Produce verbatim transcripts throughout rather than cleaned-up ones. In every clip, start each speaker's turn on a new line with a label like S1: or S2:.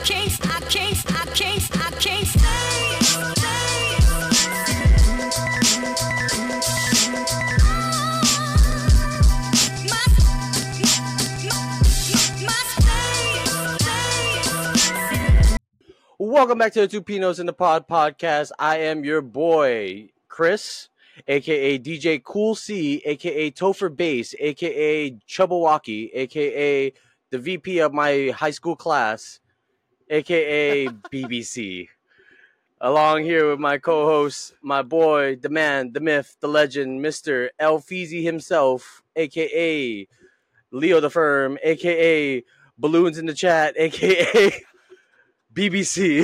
S1: can't, I can't, I can't, I can't stay, stay. My, my, my stay, stay.
S2: Welcome back to the Two Pinos in the Pod podcast. I am your boy, Chris, aka D J Cool C, aka Topher Bass, aka Chubbawaki, aka the V P of my high school class, aka B B C. Along here with my co-host, my boy, the man, the myth, the legend, Mister El Feezy himself, aka Leo the Firm, aka Balloons in the Chat, aka B B C.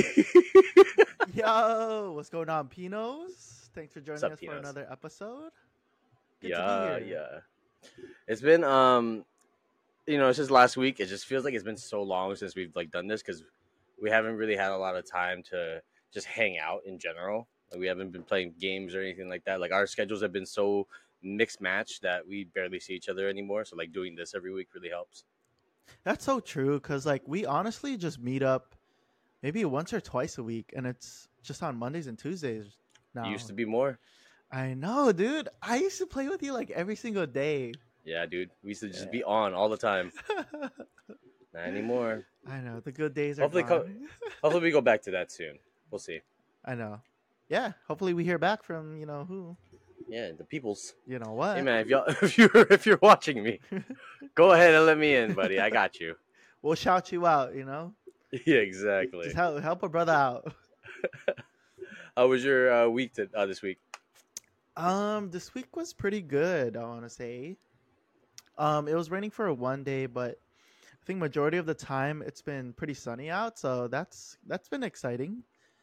S3: Yo, what's going on, Pinos? Thanks for joining
S2: up,
S3: us
S2: Pinos?
S3: for another episode. Good
S2: yeah,
S3: to be here.
S2: yeah. It's been um, you know, it's just last week. It just feels like it's been so long since we've like done this because we haven't really had a lot of time to just hang out in general. Like, we haven't been playing games or anything like that. Like our schedules have been so mixed match that we barely see each other anymore. So like doing this every week really helps.
S3: That's so true because like we honestly just meet up maybe once or twice a week, and it's just on Mondays and Tuesdays now.
S2: It used to be more.
S3: I know, dude. I used to play with you like every single day.
S2: Yeah, dude. We used to just
S3: Yeah.
S2: be on all the time. Not anymore.
S3: I know the good days are
S2: Hopefully, co-
S3: gone.
S2: hopefully we go back to that soon. We'll see.
S3: I know. Yeah, hopefully we hear back from you know who,
S2: Yeah, the peoples.
S3: you know what.
S2: Hey man, if y'all if you're if you're watching me, go ahead and let me in, buddy. I got you.
S3: We'll shout you out. You know,
S2: Yeah, exactly.
S3: just help help a brother out.
S2: How was your uh, week to, uh, this week?
S3: Um, this week was pretty good, I want to say. Um, it was raining for a one day, but I think majority of the time it's been pretty sunny out, so that's that's been exciting.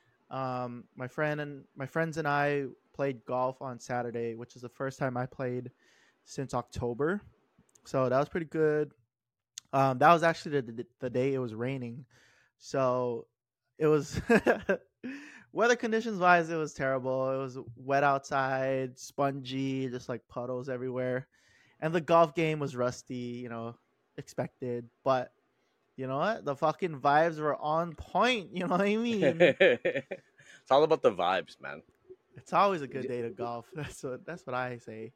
S3: Um, my friend and my friends and I played golf on Saturday, which is the first time I played since October. So that was pretty good. Um, that was actually the, the the day it was raining, so it was weather conditions wise, it was terrible. It was wet outside, spongy, just like puddles everywhere, and the golf game was rusty. You know, expected, but you know what? The fucking vibes were on point. You know what I mean?
S2: It's all about the vibes, man.
S3: It's always a good day to golf. That's what that's what I say.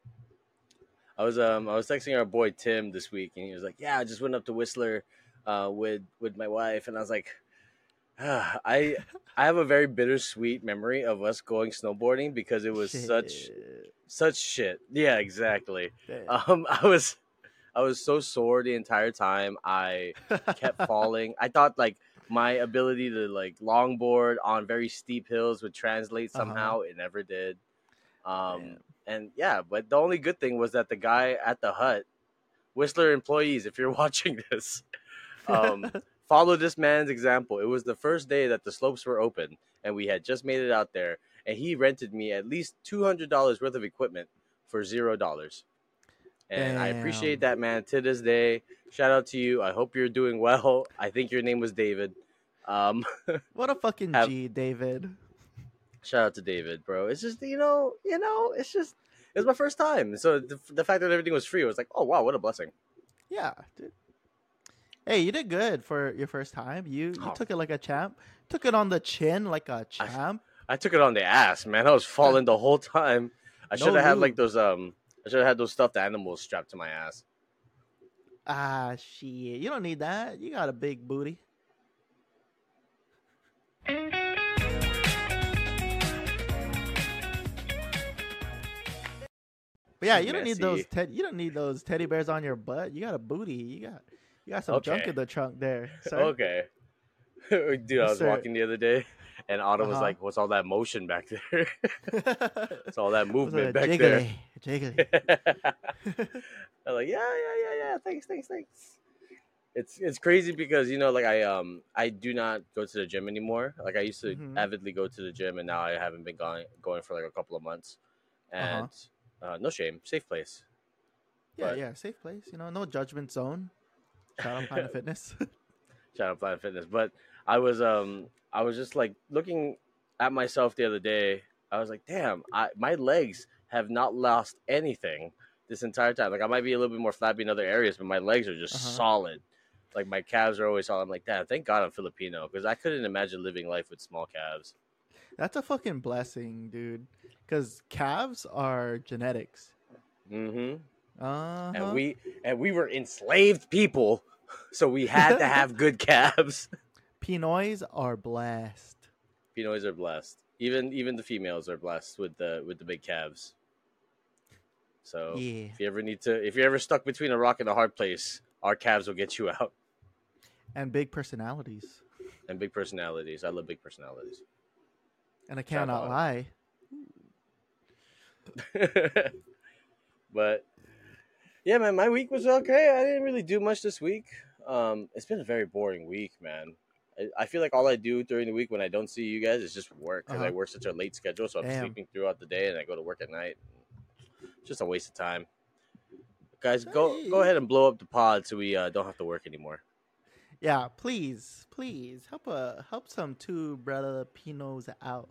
S2: I was um I was texting our boy Tim this week, and he was like, "Yeah, I just went up to Whistler, uh, with with my wife," and I was like, ah, "I I have a very bittersweet memory of us going snowboarding because it was such
S3: Shit.
S2: such shit." Yeah, exactly.
S3: Damn.
S2: Um, I was I was so sore the entire time. I kept falling. I thought like my ability to like longboard on very steep hills would translate
S3: Uh-huh.
S2: somehow. It never did. Um,
S3: Damn.
S2: and yeah, but the only good thing was that the guy at the hut, Whistler employees, if you're watching this, um, follow this man's example. It was the first day that the slopes were open, and we had just made it out there, and he rented me at least two hundred dollars worth of equipment for zero dollars. And I appreciate
S3: Damn.
S2: that, man, to this day. Shout out to you. I hope you're doing well. I think your name was David. Um,
S3: What a fucking
S2: Have-
S3: G, David.
S2: shout out to David, bro. It's just, you know, you know, it's just, it was my first time. So the, the fact that everything was free, I was like, oh, wow, what a blessing.
S3: Yeah, dude. Hey, you did good for your first time. You you
S2: Oh.
S3: took it like a champ. Took it on the chin like a champ.
S2: I took it on the ass, man. I was falling the whole time. I
S3: No
S2: should have had like
S3: lube.
S2: those, um, I should have had those stuffed animals strapped to my ass.
S3: Ah, shit. You don't need that. You got a big booty. But yeah,
S2: She's
S3: you don't need those.
S2: messy.
S3: Ted- you don't need those teddy bears on your butt. You got a booty. You got you got some junk
S2: Okay.
S3: in the trunk there. Sir.
S2: Okay. Dude, I
S3: Yes,
S2: was
S3: sir.
S2: walking the other day, and Autumn was
S3: Uh-huh.
S2: like, what's all that motion back there? What's all that
S3: What's
S2: movement
S3: that?
S2: back there?
S3: Jiggly, jiggly.
S2: I'm like, yeah, yeah, yeah, yeah. Thanks, thanks, thanks. It's it's crazy because you know, like I um I do not go to the gym anymore. Like I used to
S3: Mhm.
S2: avidly go to the gym, and now I haven't been going going for like a couple of months. And uh, no shame, safe place.
S3: Yeah,
S2: But-
S3: yeah, safe place. You know, no judgment zone. Shout out Planet Fitness.
S2: Shout out Planet Fitness. But I was um I was just like looking at myself the other day. I was like, damn, I my legs have not lost anything this entire time. Like I might be a little bit more flabby in other areas, but my legs are just
S3: Uh-huh.
S2: solid. Like my calves are always all. I'm like, damn, thank God I'm Filipino because I couldn't imagine living life with small calves.
S3: That's a fucking blessing, dude. Because calves are genetics.
S2: Mm-hmm.
S3: Uh
S2: And
S3: huh.
S2: we and we were enslaved people, so we had to have good calves.
S3: Pinoys are blessed.
S2: Pinoys are blessed. Even even the females are blessed with the with the big calves. So
S3: Yeah.
S2: if you ever need to, if you're ever stuck between a rock and a hard place, our calves will get you out.
S3: And big personalities.
S2: And big personalities. I love big personalities.
S3: And I
S2: Shout
S3: cannot
S2: out
S3: lie.
S2: Autumn. But yeah, man, my week was okay. I didn't really do much this week. Um, it's been a very boring week, man. I, I feel like all I do during the week when I don't see you guys is just work because I
S3: Uh-huh.
S2: work such a late schedule. So I'm
S3: Damn.
S2: sleeping throughout the day and I go to work at night. It's just a waste of time. Guys, go go
S3: Hey.
S2: ahead and blow up the pod so we uh, don't have to work anymore.
S3: Yeah, please, please help uh help some two brother Pinos out.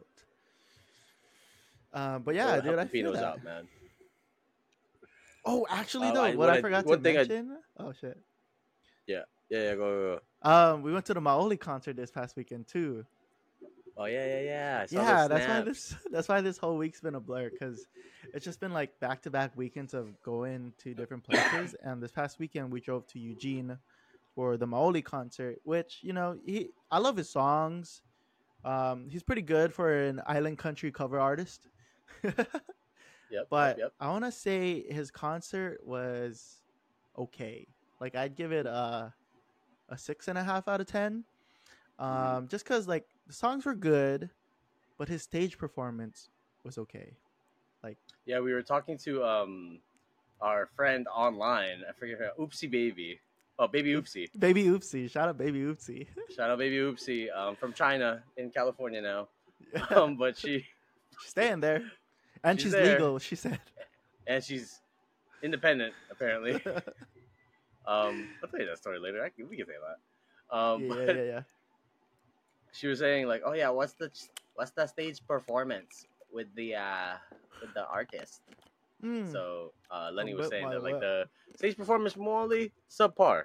S3: Uh, but yeah,
S2: Help
S3: dude,
S2: the
S3: I feel
S2: Pinos
S3: that.
S2: out, man.
S3: Oh, actually,
S2: Uh,
S3: though,
S2: I,
S3: what
S2: what
S3: I
S2: I
S3: forgot to
S2: one thing I
S3: mention. Oh shit.
S2: yeah yeah yeah go, go go.
S3: Um, we went to the Maoli concert this past weekend too.
S2: Oh yeah yeah yeah. I saw those
S3: Yeah, that's why
S2: snaps.
S3: this that's why this whole week's been a blur because it's just been like back to back weekends of going to different places. And this past weekend we drove to Eugene for the Maoli concert, which you know he I love his songs. Um, he's pretty good for an island country cover artist.
S2: Yep yep
S3: But
S2: yep.
S3: I want to say his concert was okay. Like I'd give it a a six and a half out of ten.
S2: Mhm.
S3: Um, just because like the songs were good, but his stage performance was okay. Like
S2: Yeah, we were talking to um our friend online. I forget her. Oopsie baby. Oh, baby
S3: oops,
S2: oopsie.
S3: baby oopsie, shout out baby oopsie.
S2: Shout out baby oopsie. Um, from China in California now.
S3: Yeah,
S2: Um, but she
S3: she's staying there, and
S2: she's
S3: she's
S2: there
S3: legal. She said.
S2: and she's independent apparently. Um, I'll tell you that story later. I can, we can say that. Um,
S3: Yeah, yeah,
S2: but
S3: yeah, yeah.
S2: she was saying like, oh yeah, what's the what's the stage performance with the uh with the artist?
S3: Mm.
S2: So uh,
S3: A
S2: Lenny was
S3: whip,
S2: saying
S3: my
S2: that like
S3: whip.
S2: the stage performance morally subpar.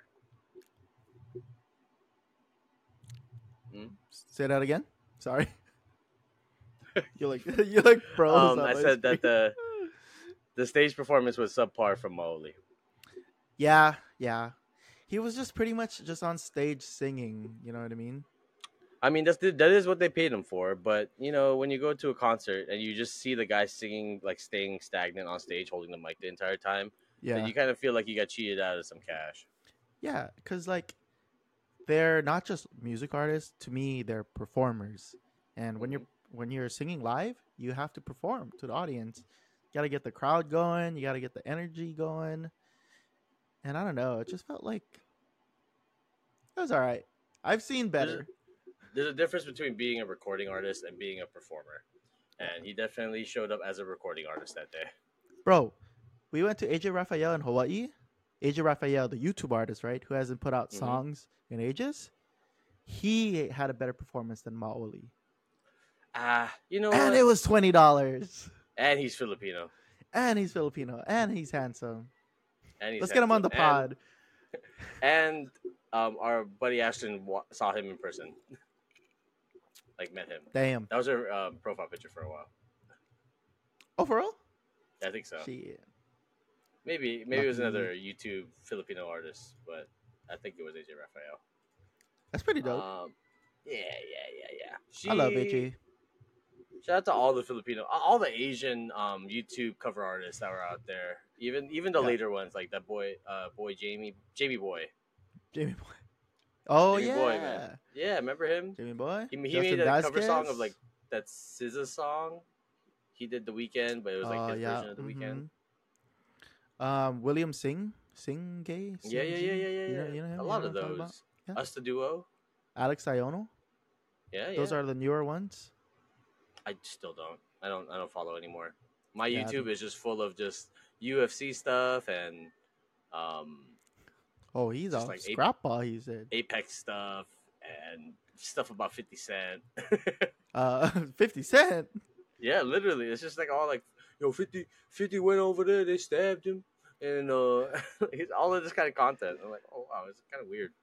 S2: Mm?
S3: Say that again. Sorry. You like you like froze
S2: Um,
S3: on
S2: I
S3: my
S2: said
S3: screen.
S2: that the the stage performance was subpar from Molly.
S3: Yeah, yeah. He was just pretty much just on stage singing. You know what I mean?
S2: I mean, that's the, that is what they paid him for. But you know, when you go to a concert and you just see the guy singing, like staying stagnant on stage, holding the mic the entire time, then
S3: Yeah,
S2: you kind of feel like you got cheated out of some cash.
S3: yeah. Because like they're not just music artists. To me, they're performers. And when you're
S2: Hmm.
S3: when you're singing live, you have to perform to the audience. You got to get the crowd going. You got to get the energy going. And I don't know. It just felt like it was all right. I've seen
S2: There's a,
S3: better.
S2: there's a difference between being a recording artist and being a performer,
S3: Yeah.
S2: and he definitely showed up as a recording artist that day.
S3: Bro, we went to A J Raphael in Hawaii. A J Raphael, the YouTube artist, right, who hasn't put out
S2: Hmm.
S3: songs in ages, he had a better performance than Maoli.
S2: Ah, you know
S3: And
S2: what?
S3: it was twenty dollars.
S2: And he's Filipino,
S3: And he's Filipino. And he's handsome.
S2: and he's
S3: Let's get him on
S2: handsome,
S3: the
S2: and
S3: pod.
S2: and um, our buddy Ashton wa- saw him in person, like met him.
S3: Damn.
S2: That was her um, profile picture for a while.
S3: Oh, for real?
S2: I think so.
S3: Shit.
S2: Maybe maybe it was
S3: Lucky.
S2: another YouTube Filipino artist, but I think it was A J Raphael.
S3: That's pretty dope.
S2: Um, yeah, yeah, yeah, yeah. She,
S3: I love A J.
S2: Shout out to all the Filipino, all the Asian um, YouTube cover artists that were out there. Even even the
S3: Yeah.
S2: later ones like that boy, uh, boy Jamie, Jamie Boy,
S3: Jamie Boy. Oh,
S2: Jamie
S3: yeah.
S2: Boy, man. Yeah, remember him?
S3: Jamie Boy.
S2: He, he
S3: Justin
S2: made a cover song
S3: Vasquez.
S2: of like that S Z A song. He did the weekend, but it was like
S3: Uh,
S2: his
S3: yeah.
S2: version of the weekend.
S3: mhm. Um, William Singh. Singh Gay.
S2: Yeah, yeah, yeah, yeah, yeah,
S3: You know,
S2: yeah.
S3: you know him?
S2: A
S3: You
S2: lot
S3: know
S2: of
S3: what I'm talking about?
S2: those.
S3: Yeah.
S2: Us the duo.
S3: Alex Iono.
S2: Yeah,
S3: Those
S2: yeah.
S3: are the newer ones.
S2: I still don't. I don't. I don't follow anymore. My
S3: Yeah, I
S2: YouTube
S3: don't-
S2: is just full of just U F C stuff and um,
S3: Oh, he's
S2: just
S3: a
S2: like
S3: scrap ball. He said.
S2: Apex stuff and stuff about Fifty Cent.
S3: Uh, Fifty Cent.
S2: Yeah, literally, it's just like all like, yo, fifty, fifty went over there, they stabbed him, and uh, it's all of this kind of content. I'm like, oh wow, it's kind of weird.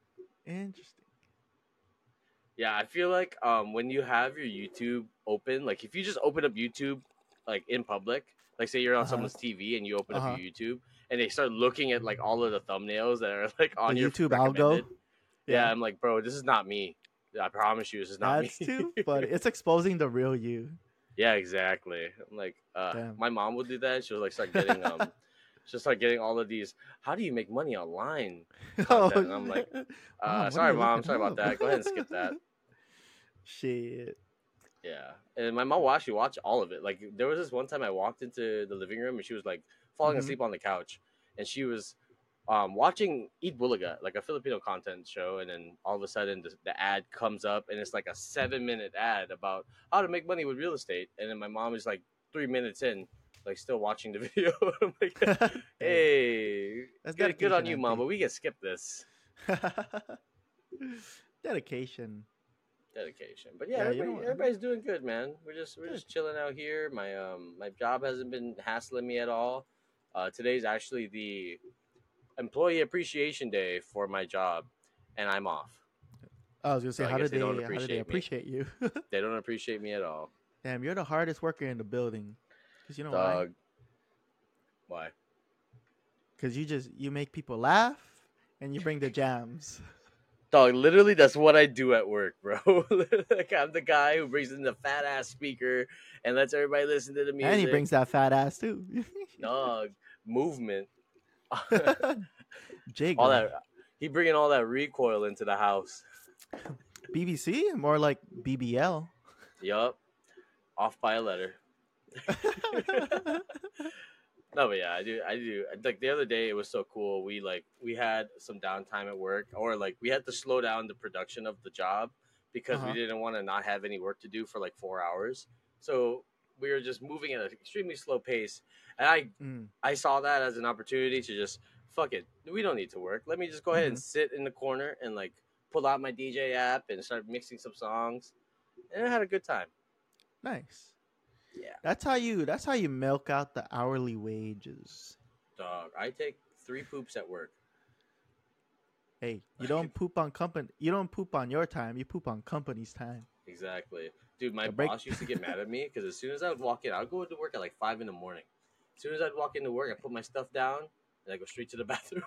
S3: Interesting.
S2: Yeah, I feel like um when you have your YouTube open, like if you just open up YouTube like in public, like say you're on
S3: Uh huh.
S2: someone's T V and you open
S3: Uh
S2: up your
S3: huh.
S2: YouTube and they start looking at like all of the thumbnails that are like
S3: The
S2: on your
S3: YouTube algo.
S2: recommended. Yeah,
S3: Yeah.
S2: I'm like, bro, this is not me. I promise you, this is not me.
S3: That's too funny. It's exposing the real you.
S2: Yeah, exactly. I'm like, uh,
S3: Damn.
S2: my mom would do that. She'll like start getting um, she'll start getting all of these. How do you make money online?
S3: Oh,
S2: Content. And I'm like,
S3: shit.
S2: uh,
S3: Mom, what are
S2: sorry,
S3: you
S2: mom,
S3: looking
S2: sorry about
S3: up?
S2: that. Go ahead and skip that.
S3: Shit.
S2: Yeah, and my mom will actually watch all of it. Like there was this one time I walked into the living room and she was like falling
S3: Mm-hmm.
S2: asleep on the couch, and she was um watching Eat Bulaga, like a Filipino content show, and then all of a sudden the, the ad comes up and it's like a seven minute ad about how to make money with real estate, and then my mom is like three minutes in, like still watching the video. I'm like,
S3: Damn.
S2: hey,
S3: That's
S2: good, good on
S3: dedication,
S2: you, mom,
S3: auntie.
S2: but we can skip this.
S3: Dedication.
S2: Dedication. But yeah,
S3: Yeah, you
S2: everybody,
S3: know what?
S2: everybody's doing good, man. We're just we're
S3: Good.
S2: just chilling out here. My um my job hasn't been hassling me at all. Uh, today's actually the employee appreciation day for my job, and I'm off.
S3: I was gonna say,
S2: So I
S3: how
S2: guess
S3: did
S2: they
S3: they?
S2: don't
S3: How did they
S2: appreciate me.
S3: appreciate you?
S2: They don't appreciate me at all.
S3: Damn, you're the hardest worker in the building. Cause you know why?
S2: Dog. Why?
S3: Cause you just you make people laugh and you bring the jams.
S2: Dog, literally, that's what I do at work, bro. Like I'm the guy who brings in the fat ass speaker and lets everybody listen to the music.
S3: And he brings that fat ass too.
S2: Dog movement.
S3: Jiggle.
S2: All that. He bringing all that recoil into the house.
S3: B B C? More like B B L.
S2: Yup. Off by a letter. No, but yeah, I do. I do. Like the other day, it was so cool. We like we had some downtime at work, or like we had to slow down the production of the job because
S3: Uh-huh.
S2: we didn't want to not have any work to do for like four hours. So we were just moving at an extremely slow pace, and I
S3: Mm.
S2: I saw that as an opportunity to just fuck it. We don't need to work. Let me just go ahead and sit in the corner and like pull out my D J app and start mixing some songs, and I had a good time.
S3: Nice.
S2: Yeah,
S3: That's how you that's how you milk out the hourly wages.
S2: dog. I take three poops at work.
S3: Hey, you don't poop on company you don't poop on your time, you poop on company's time.
S2: Exactly. Dude, my
S3: The break-
S2: boss used to get mad at me because as soon as I would walk in, I would go to work at like five in the morning. As soon as I'd walk into work, I put my stuff down and I go straight to the bathroom.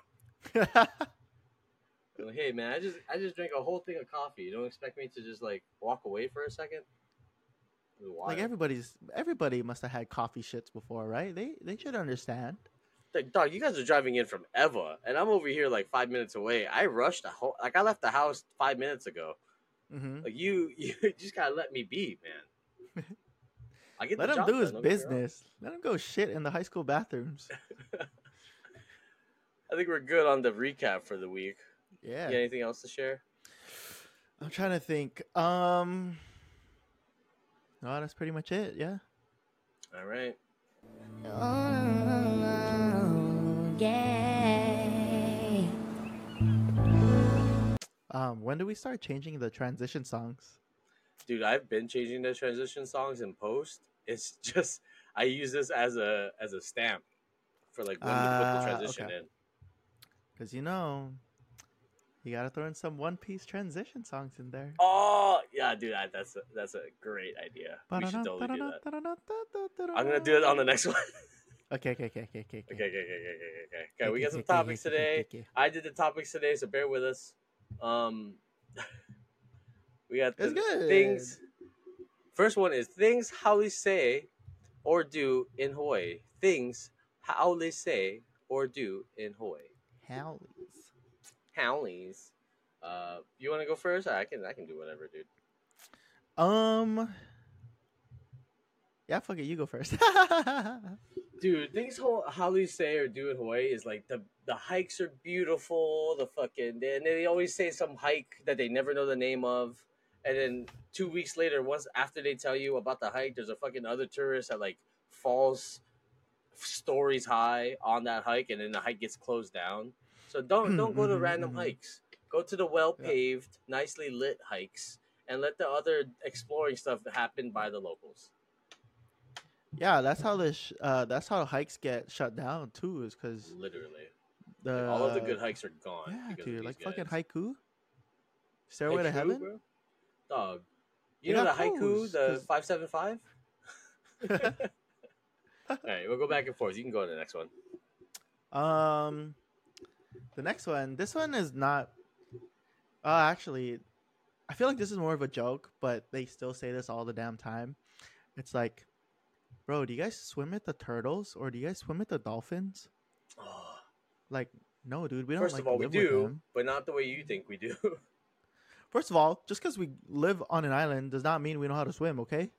S2: I'm like, hey man, I just I just drank a whole thing of coffee. You don't expect me to just like walk away for a second? It was
S3: Like
S2: wild.
S3: everybody's everybody must have had coffee shits before, right? They they should understand.
S2: Like, dog, you guys are driving in from Eva, and I'm over here like five minutes away. I rushed the whole like I left the house five minutes ago.
S3: Mm-hmm.
S2: Like you, you just gotta let me be, man. I get
S3: Let
S2: the
S3: him
S2: job
S3: do
S2: done,
S3: his
S2: don't get me wrong.
S3: business. Let him go shit in the high school bathrooms.
S2: I think we're good on the recap for the week.
S3: Yeah.
S2: You got anything else to share?
S3: I'm trying to think. Um No, that's pretty much it, yeah.
S2: All right.
S1: Oh, yeah.
S3: Um, when do we start changing the transition songs?
S2: Dude, I've been changing the transition songs in post. It's just I use this as a as a stamp for like when to put
S3: Ah,
S2: the transition
S3: okay.
S2: in.
S3: Because you know, you gotta throw in some One Piece transition songs in there.
S2: Oh yeah, dude, I, that's a, that's a great idea. We should totally do that. I'm gonna do it on the next one.
S3: Okay, okay, okay, okay, okay.
S2: Okay, okay, okay, okay, okay, okay. Okay, we got some topics
S3: okay, okay,
S2: today.
S3: okay.
S2: I did the topics today, so bear with us. Um, we got the
S3: It's good.
S2: things. First one is things how they say or do in Hawaii. Things how they say or do in Hawaii.
S3: Howlies.
S2: Howlies. Uh, you want to go first? I can. I can do whatever, dude.
S3: Um. Yeah, fuck it. You go first.
S2: Dude, things how, how they say or do in Hawaii is like the the hikes are beautiful. The fucking and they always say some hike that they never know the name of, and then two weeks later, once after they tell you about the hike, there's a fucking other tourist that like falls stories high on that hike, and then the hike gets closed down. So don't don't go to
S3: Mhm,
S2: random
S3: mhm.
S2: hikes. Go to the well paved, nicely lit hikes, and let the other exploring stuff happen by the locals.
S3: Yeah, that's how the sh- uh that's how hikes get shut down too. Is because
S2: Literally,
S3: the
S2: like, all of the good hikes are gone.
S3: yeah,
S2: because of
S3: dude,
S2: these
S3: like fucking
S2: guys.
S3: haiku. Stairway to
S2: Haiku,
S3: Heaven.
S2: bro? Dog. You
S3: They
S2: know the
S3: got
S2: haiku,
S3: pros,
S2: the
S3: 'cause-
S2: five seven five? All right, we'll go back and forth. You can go to the next one.
S3: Um, the next one. This one is not. Uh, actually, I feel like this is more of a joke, but they still say this all the damn time. It's like, bro, do you guys swim with the turtles or do you guys swim with the dolphins? Like, no, dude, we don't
S2: First
S3: like
S2: of all, we
S3: live with
S2: do,
S3: them.
S2: but not the way you think we do.
S3: First of all, just because we live on an island does not mean we know how to swim. Okay,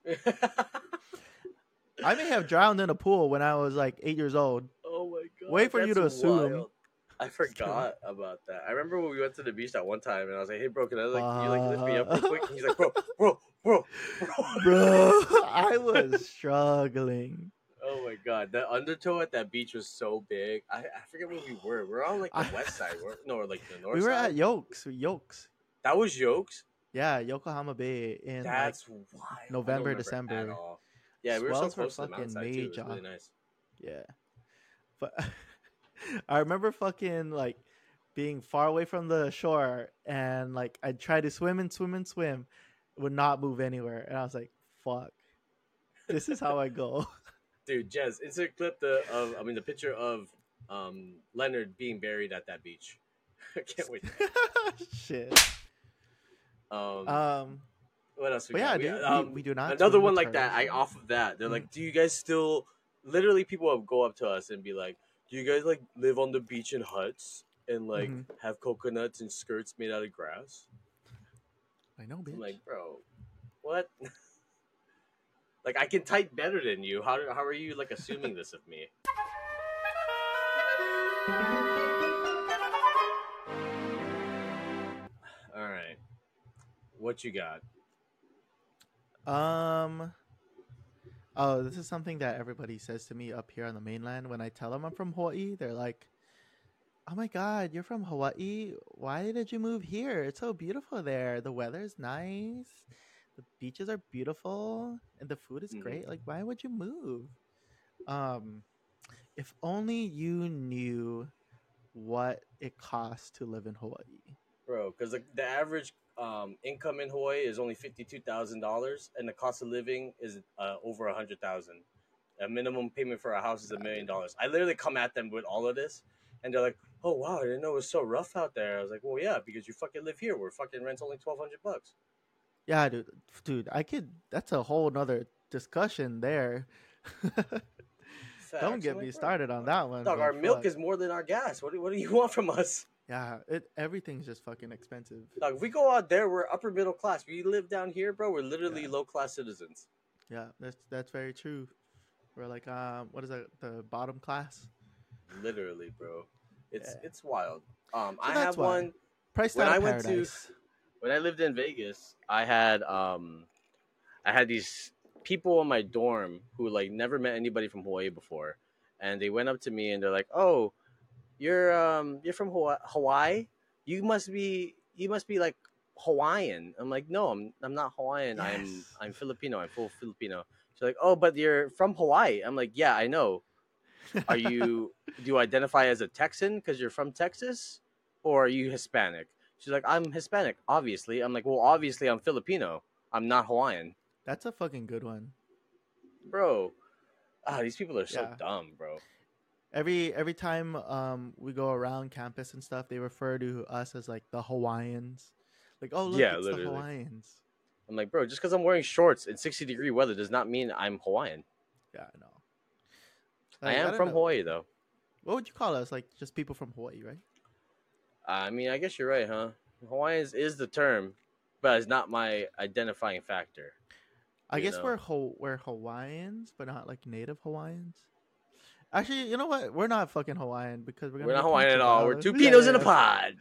S3: I may have drowned in a pool when I was like eight years old.
S2: Oh my god!
S3: Wait for you to
S2: that's
S3: assume.
S2: wild. I forgot about that. I remember when we went to the beach that one time, and I was like, "Hey, bro, can I like can you like lift me up real quick?" And he's like, "Bro, bro, bro, bro."
S3: Bro, I was struggling.
S2: Oh my god, that undertow at that beach was so big. I, I forget where we were. We're on like the
S3: I-
S2: west side, we're, no, or like the north
S3: We were
S2: side.
S3: at Yokes. Yokes.
S2: That was Yokes.
S3: Yeah, Yokohama Bay in
S2: That's
S3: like
S2: wild. I don't
S3: November,
S2: remember
S3: December.
S2: At all. Yeah, we were so
S3: Swells were
S2: close to the
S3: fucking
S2: mountainside too. It was
S3: major.
S2: really nice.
S3: yeah. But I remember fucking like being far away from the shore and like I tried to swim and swim and swim, would not move anywhere, and I was like, "Fuck, this is how I go."
S2: Dude, Jez, insert a clip the of I mean the picture of um Leonard being buried at that beach. I can't wait.
S3: Shit.
S2: Um,
S3: Um.
S2: what else we
S3: But
S2: got?
S3: yeah,
S2: We-
S3: dude,
S2: um,
S3: we, we do not.
S2: another
S3: swim
S2: one
S3: with
S2: like that. I
S3: turtles.
S2: off of that. They're
S3: Mhm.
S2: like, do you guys still? Literally, people will go up to us and be like, "Do you guys like live on the beach in huts and like
S3: Mhm.
S2: have coconuts and skirts made out of grass?"
S3: I know, bitch.
S2: I'm like, bro, what? Like, I can type better than you. How how are you like assuming this of me? All right, what you got?
S3: Um. Oh, this is something that everybody says to me up here on the mainland. When I tell them I'm from Hawaii, they're like, "Oh my god, you're from Hawaii? Why did you move here? It's so beautiful there. The weather's nice, the beaches are beautiful, and the food is
S2: Mhm.
S3: great. Like, why would you move?" Um, if only you knew what it costs to live in Hawaii.
S2: Bro, because the, the average um, income in Hawaii is only fifty-two thousand dollars, and the cost of living is uh, over a hundred thousand. A minimum payment for a house is a million dollars. I literally come at them with all of this, and they're like, "Oh wow, I didn't know it was so rough out there." I was like, "Well, yeah, because you fucking live here, where fucking rent's only twelve hundred bucks."
S3: Yeah, dude, dude, I could. That's a whole nother discussion there. Don't
S2: Facts.
S3: get
S2: I'm
S3: me
S2: like, bro,
S3: started on that one.
S2: Dog,
S3: but
S2: our milk
S3: fuck.
S2: is more than our gas. What do, what do you want from us?
S3: Yeah, it everything's just fucking expensive.
S2: Dog, if we go out there, we're upper middle class. We live down here, bro. We're literally
S3: Yeah.
S2: low class citizens.
S3: Yeah, that's that's very true. We're like, um, what is that? The bottom class.
S2: Literally, bro. It's
S3: Yeah.
S2: it's wild. Um,
S3: So
S2: I
S3: that's
S2: have
S3: why.
S2: one.
S3: Price
S2: When
S3: out
S2: I
S3: of
S2: went to-
S3: paradise.
S2: When I lived in Vegas, I had um, I had these people in my dorm who like never met anybody from Hawaii before, and they went up to me and they're like, "Oh, you're um, you're from Hawa- Hawaii? You must be you must be like Hawaiian." I'm like, "No, I'm I'm not Hawaiian. I'm
S3: Yes.
S2: I'm Filipino. I'm full Filipino." She's like, "Oh, but you're from Hawaii." I'm like, "Yeah, I know. Are you do you identify as a Texan because you're from Texas, or are you Hispanic?" She's like, "I'm Hispanic, obviously." I'm like, "Well, obviously I'm Filipino. I'm not Hawaiian."
S3: That's a fucking good one.
S2: Bro, ah, these people are so
S3: Yeah.
S2: dumb, bro.
S3: Every every time um we go around campus and stuff, they refer to us as like the Hawaiians. Like, oh look,
S2: Yeah,
S3: it's
S2: literally.
S3: the Hawaiians.
S2: I'm like, bro, just because I'm wearing shorts in sixty degree weather does not mean I'm Hawaiian.
S3: Yeah, I know.
S2: I
S3: Like,
S2: am
S3: don't
S2: from
S3: know.
S2: Hawaii, though.
S3: What would you call us? Like just people from Hawaii, right?
S2: I mean, I guess you're right, huh? Hawaiians is the term, but it's not my identifying factor.
S3: I
S2: You
S3: guess
S2: know.
S3: we're Ho- we're Hawaiians, but not like native Hawaiians. Actually, you know what? We're not fucking Hawaiian because we're gonna
S2: We're not
S3: be
S2: Hawaiian at
S3: canceled
S2: all.
S3: by
S2: We're
S3: all
S2: two
S3: the- Yeah,
S2: Pinos
S3: yeah,
S2: in a
S3: yeah.
S2: pod.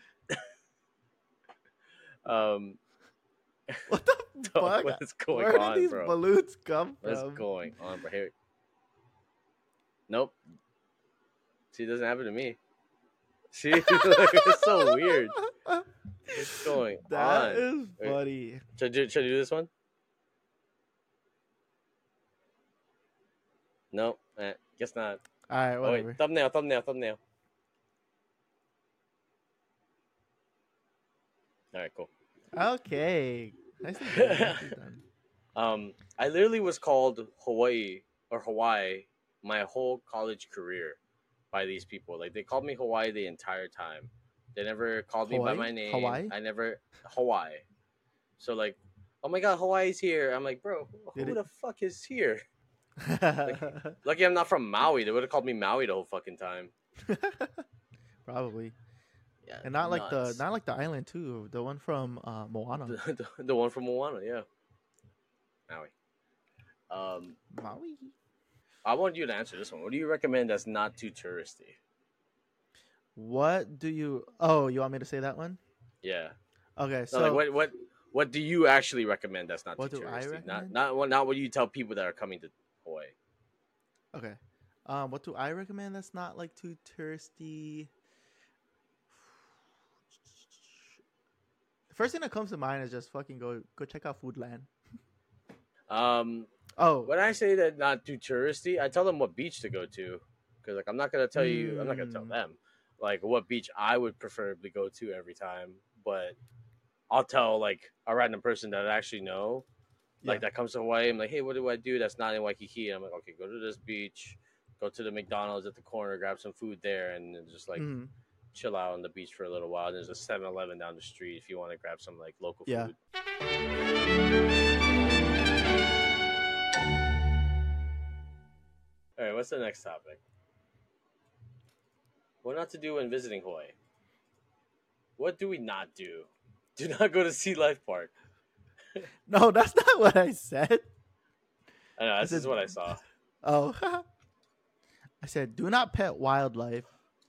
S2: um,
S3: What the
S2: dog,
S3: fuck?
S2: what is going
S3: Where
S2: on,
S3: did these
S2: bro?
S3: balloons come
S2: What's
S3: from?
S2: going on, bro? Here. Nope. See, it doesn't happen to me. See, it's so weird. What's going
S3: That
S2: on?
S3: is
S2: Wait.
S3: funny.
S2: Should I, do, should I do this one? Nope. Eh, guess not.
S3: All right,
S2: Oh,
S3: whatever.
S2: wait. Thumbnail, thumbnail, thumbnail. All right, cool.
S3: Okay. Nicely done. Nicely done.
S2: Um, I literally was called Hawaii or Hawaii my whole college career by these people. Like they called me Hawaii the entire time. They never called me by
S3: Hawaii?
S2: my name.
S3: Hawaii?
S2: I never Hawaii. So like, oh my god, Hawaii's here. I'm like, bro,
S3: Did
S2: who
S3: it?
S2: the fuck is here? Like, lucky I'm not from Maui. They would have called me Maui the whole fucking time.
S3: Probably.
S2: Yeah,
S3: And not like the
S2: nuts.
S3: not like the island too. The one from uh, Moana.
S2: The, the, the one from Moana, yeah, Maui. Um,
S3: Maui.
S2: I want you to answer this one. What do you recommend that's not too touristy?
S3: What do you? Oh, you want me to say that one?
S2: Yeah.
S3: Okay,
S2: No,
S3: so
S2: like what what what do you actually recommend that's not
S3: What
S2: too
S3: do I
S2: touristy? Not
S3: recommend?
S2: not what not what you tell people that are coming to Hawaii.
S3: okay, um, what do I recommend that's not like too touristy? The first thing that comes to mind is just fucking go go check out Foodland.
S2: Um,
S3: Oh,
S2: when I say that not too touristy, I tell them what beach to go to, because like I'm not gonna tell you, I'm not gonna tell
S3: mm,
S2: them like what beach I would preferably go to every time, but I'll tell like a random person that I actually know, like
S3: yeah.
S2: that comes to Hawaii. I'm like, hey, what do I do that's not in Waikiki? And I'm like, okay, go to this beach, go to the McDonald's at the corner, grab some food there, and then just like
S3: Mm,
S2: chill out on the beach for a little while. There's a Seven Eleven down the street if you want to grab some like local
S3: yeah.
S2: food. All right, what's the next topic? What not to do when visiting Hawaii? What do we not do? Do not go to Sea Life Park.
S3: No, that's not what I said.
S2: I know
S3: I
S2: this is
S3: said,
S2: what I saw.
S3: oh, I said, do not pet wildlife.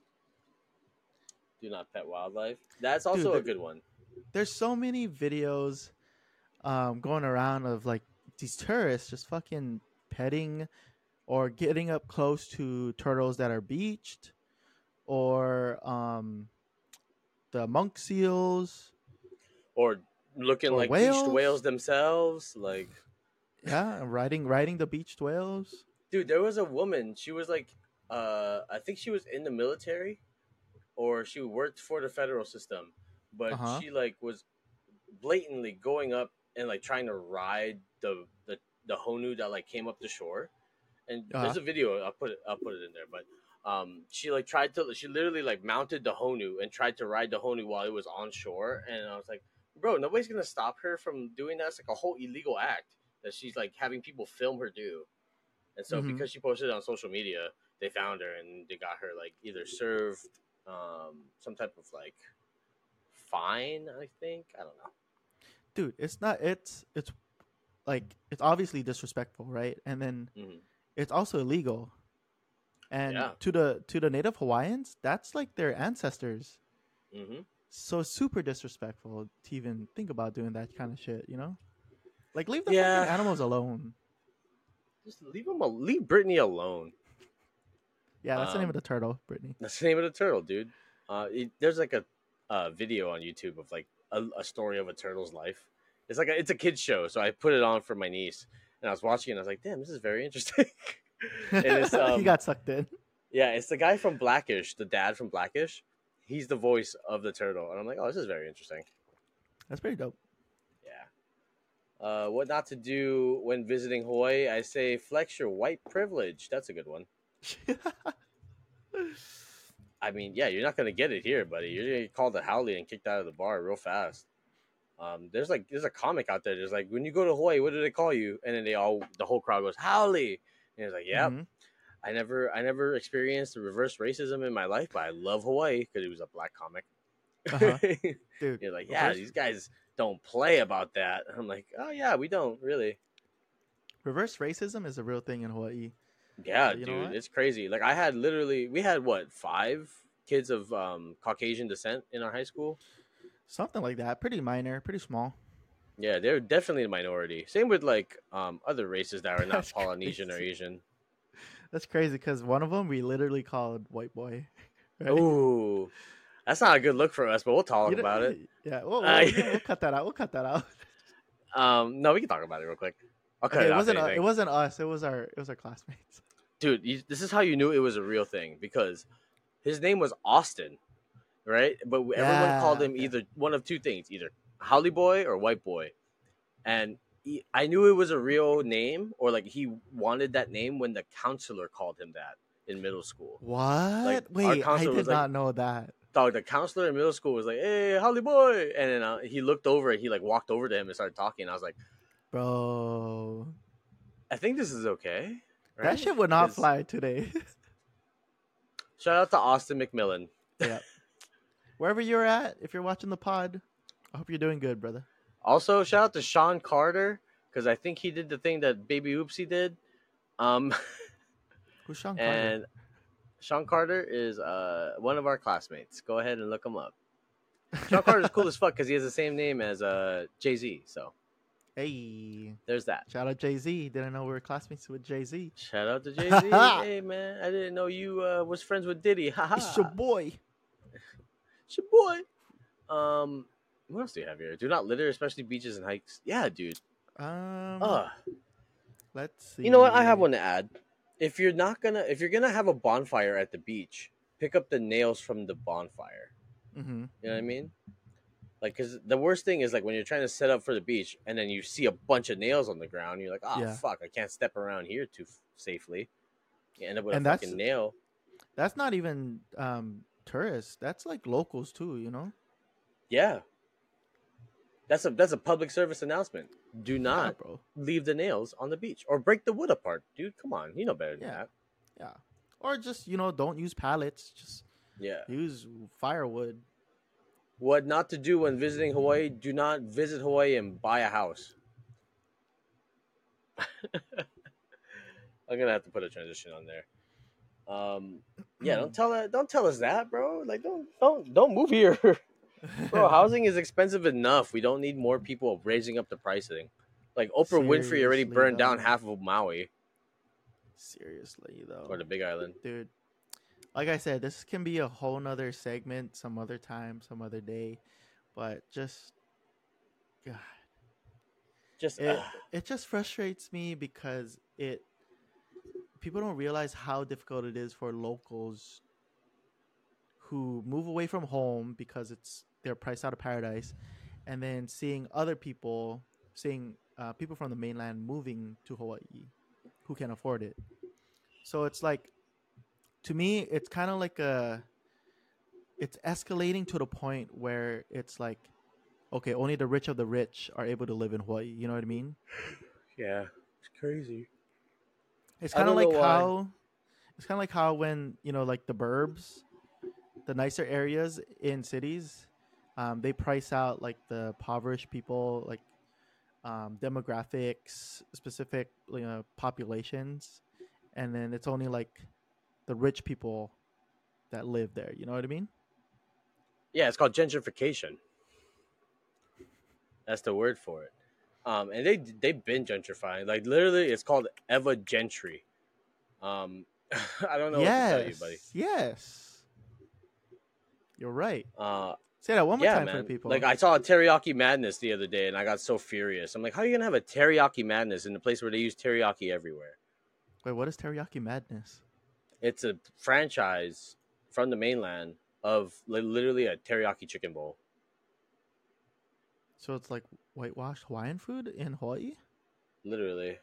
S2: Do not pet wildlife. That's
S3: Dude,
S2: also a
S3: there-
S2: good one.
S3: There's so many videos um, going around of like these tourists just fucking petting or getting up close to turtles that are beached or um, the monk seals
S2: Or looking
S3: or
S2: like beached
S3: whales.
S2: whales themselves. Like,
S3: Yeah, riding riding the beached whales.
S2: dude, there was a woman. She was like, uh, I think she was in the military, or she worked for the federal system, but
S3: Uh huh.
S2: she like was blatantly going up and like trying to ride the the the honu that like came up the shore. And
S3: Uh huh.
S2: there's a video. I'll put it. I'll put it in there. But um, she like tried to. She literally like mounted the honu and tried to ride the honu while it was on shore. And I was like, bro, nobody's gonna stop her from doing that. It's like a whole illegal act that she's like having people film her do. And so
S3: Mm-hmm.
S2: because she posted it on social media, they found her and they got her like either served um, some type of like fine. I think I don't know.
S3: Dude, it's not. It's it's like it's obviously disrespectful, right? And then
S2: Mhm.
S3: it's also illegal. And
S2: Yeah.
S3: to the to the native Hawaiians, that's like their ancestors.
S2: Mm-hmm.
S3: So super disrespectful to even think about doing that kind of shit, you know? Like leave the
S2: Yeah.
S3: fucking animals alone.
S2: Just leave them. Al- leave Brittany alone.
S3: Yeah, that's the name
S2: Um,
S3: of the turtle, Brittany.
S2: That's the name of the turtle, dude. Uh, it, there's like a uh, video on YouTube of like a, a story of a turtle's life. It's like a, it's a kids show, so I put it on for my niece, and I was watching it. and I was like, "Damn, this is very interesting." and it's um,
S3: he got sucked in.
S2: yeah, it's the guy from Blackish, the dad from Blackish. He's the voice of the turtle, and I'm like, "Oh, this is very interesting."
S3: That's pretty dope.
S2: Yeah. Uh, what not to do when visiting Hawaii? I say flex your white privilege. That's a good one. I mean, yeah, you're not gonna get it here, buddy. You're gonna get called a howley and kicked out of the bar real fast. Um, there's like there's a comic out there. There's like when you go to Hawaii, what do they call you? And then they all the whole crowd goes howley, and he's like, "Yep,
S3: Mhm.
S2: I never I never experienced the reverse racism in my life, but I love Hawaii because it was a black comic."
S3: Uh-huh. Dude,
S2: You're like,
S3: the
S2: "Yeah,
S3: first-
S2: these guys don't play about that." I'm like, "Oh yeah, we don't really."
S3: reverse racism is a real thing in Hawaii.
S2: Yeah,
S3: But you know
S2: dude,
S3: what?
S2: it's crazy. Like I had literally, we had what five kids of um, Caucasian descent in our high school.
S3: Something like that. Pretty minor, pretty small.
S2: Yeah, they're definitely a minority. Same with like um, other races that are not
S3: That's
S2: Polynesian or
S3: crazy.
S2: Asian.
S3: That's crazy because one of them we literally called white boy. Right?
S2: Ooh, that's not a good look for us, but we'll talk
S3: You know-
S2: about it.
S3: Yeah, we'll,
S2: Uh,
S3: we'll, we'll cut that out. We'll cut that out.
S2: Um, no, we can talk about it real quick. I'll cut
S3: Okay,
S2: it
S3: it
S2: out.
S3: wasn't.
S2: if
S3: Uh, it
S2: anything.
S3: wasn't us. It was our. It was our classmates.
S2: Dude, you, this is how you knew it was a real thing because his name was Austin, right? But everyone
S3: Yeah,
S2: called him
S3: okay.
S2: either one of two things: either Holly Boy or White Boy, and he, I knew it was a real name, or like he wanted that name when the counselor called him that in middle school. Like
S3: What?
S2: our
S3: Wait, I
S2: counselor
S3: did
S2: was like,
S3: not know that.
S2: dog, the counselor in middle school was like, "Hey, Holly Boy," and then uh, he looked over and he like walked over to him and started talking. I was like,
S3: Bro,
S2: I think this is okay, right?
S3: that shit would not
S2: 'Cause-
S3: fly today.
S2: Shout out to Austin McMillan.
S3: Yeah. Wherever you're at, if you're watching the pod, I hope you're doing good, brother.
S2: Also, shout out to Sean Carter because I think he did the thing that Baby Oopsie did. Um,
S3: Who's Sean Carter?
S2: and Sean Carter is uh one of our classmates. Go ahead and look him up. Sean Carter is cool as fuck because he has the same name as uh Jay Z. So
S3: Hey,
S2: there's that.
S3: shout out Jay Z. Didn't know we were classmates with Jay Z.
S2: Shout out to Jay Z. Hey man, I didn't know you uh, was friends with Diddy. Haha.
S3: It's your boy.
S2: It's your boy. Um, what else do you have here? Do not litter, especially beaches and hikes. Yeah, dude.
S3: Um,
S2: Ugh.
S3: let's see.
S2: You know what? I have one to add. If you're not gonna, if you're gonna have a bonfire at the beach, pick up the nails from the bonfire.
S3: Mm-hmm.
S2: You know what I mean? Like, cause the worst thing is like when you're trying to set up for the beach and then you see a bunch of nails on the ground. You're like, oh
S3: Yeah.
S2: fuck, I can't step around here too f- safely. You end up with
S3: And
S2: a
S3: that's-
S2: fucking nail.
S3: That's not even um tourists. That's like locals too. You know.
S2: Yeah. That's a that's a public service announcement. Do
S3: Yeah,
S2: not
S3: bro.
S2: leave the nails on the beach or break the wood apart, dude. Come on, you know better than
S3: Yeah.
S2: that.
S3: Yeah. Or just you know, don't use pallets. Just
S2: Yeah.
S3: use firewood.
S2: What not to do when visiting Hawaii? Do not visit Hawaii and buy a house. I'm gonna have to put a transition on there. Um, yeah, don't tell that. Don't tell us that, bro. Like, don't don't don't move here, bro. Housing is expensive enough. We don't need more people raising up the pricing. Like Oprah Winfrey already
S3: Seriously,
S2: burned down
S3: though.
S2: half of Maui
S3: Seriously though.
S2: or the Big Island.
S3: Dude, like I said, this can be a whole nother segment some other time, some other day. But just God,
S2: Just
S3: it
S2: ah.
S3: it just frustrates me because it people don't realize how difficult it is for locals who move away from home because it's they're priced out of paradise, and then seeing other people, seeing uh, people from the mainland moving to Hawaii who can afford it. So it's like, to me, it's kind of like a, it's escalating to the point where it's like, okay, only the rich of the rich are able to live in Hawaii. You know what I mean?
S2: yeah, it's crazy.
S3: It's
S2: I
S3: kind of
S2: don't
S3: like
S2: know why.
S3: how, it's kind of like how when, you know, like the burbs, the nicer areas in cities, um, they price out like the impoverished people, like um, demographics, specific you know, populations, and then it's only like the rich people that live there. You know what I mean?
S2: Yeah, it's called gentrification. That's the word for it. Um, and they they've been gentrifying. Like literally, it's called Eva Gentry. Um, I don't know
S3: yes.
S2: what to tell you, buddy.
S3: Yes. You're right.
S2: Uh,
S3: Say that one more
S2: yeah,
S3: time
S2: man.
S3: for the people.
S2: Like I saw a teriyaki madness the other day, and I got so furious. I'm like, how are you gonna have a teriyaki madness in a place where they use teriyaki everywhere?
S3: Wait, what is teriyaki madness?
S2: It's a franchise from the mainland of li- literally a teriyaki chicken bowl.
S3: So it's like whitewashed Hawaiian food in Hawaii?
S2: Literally,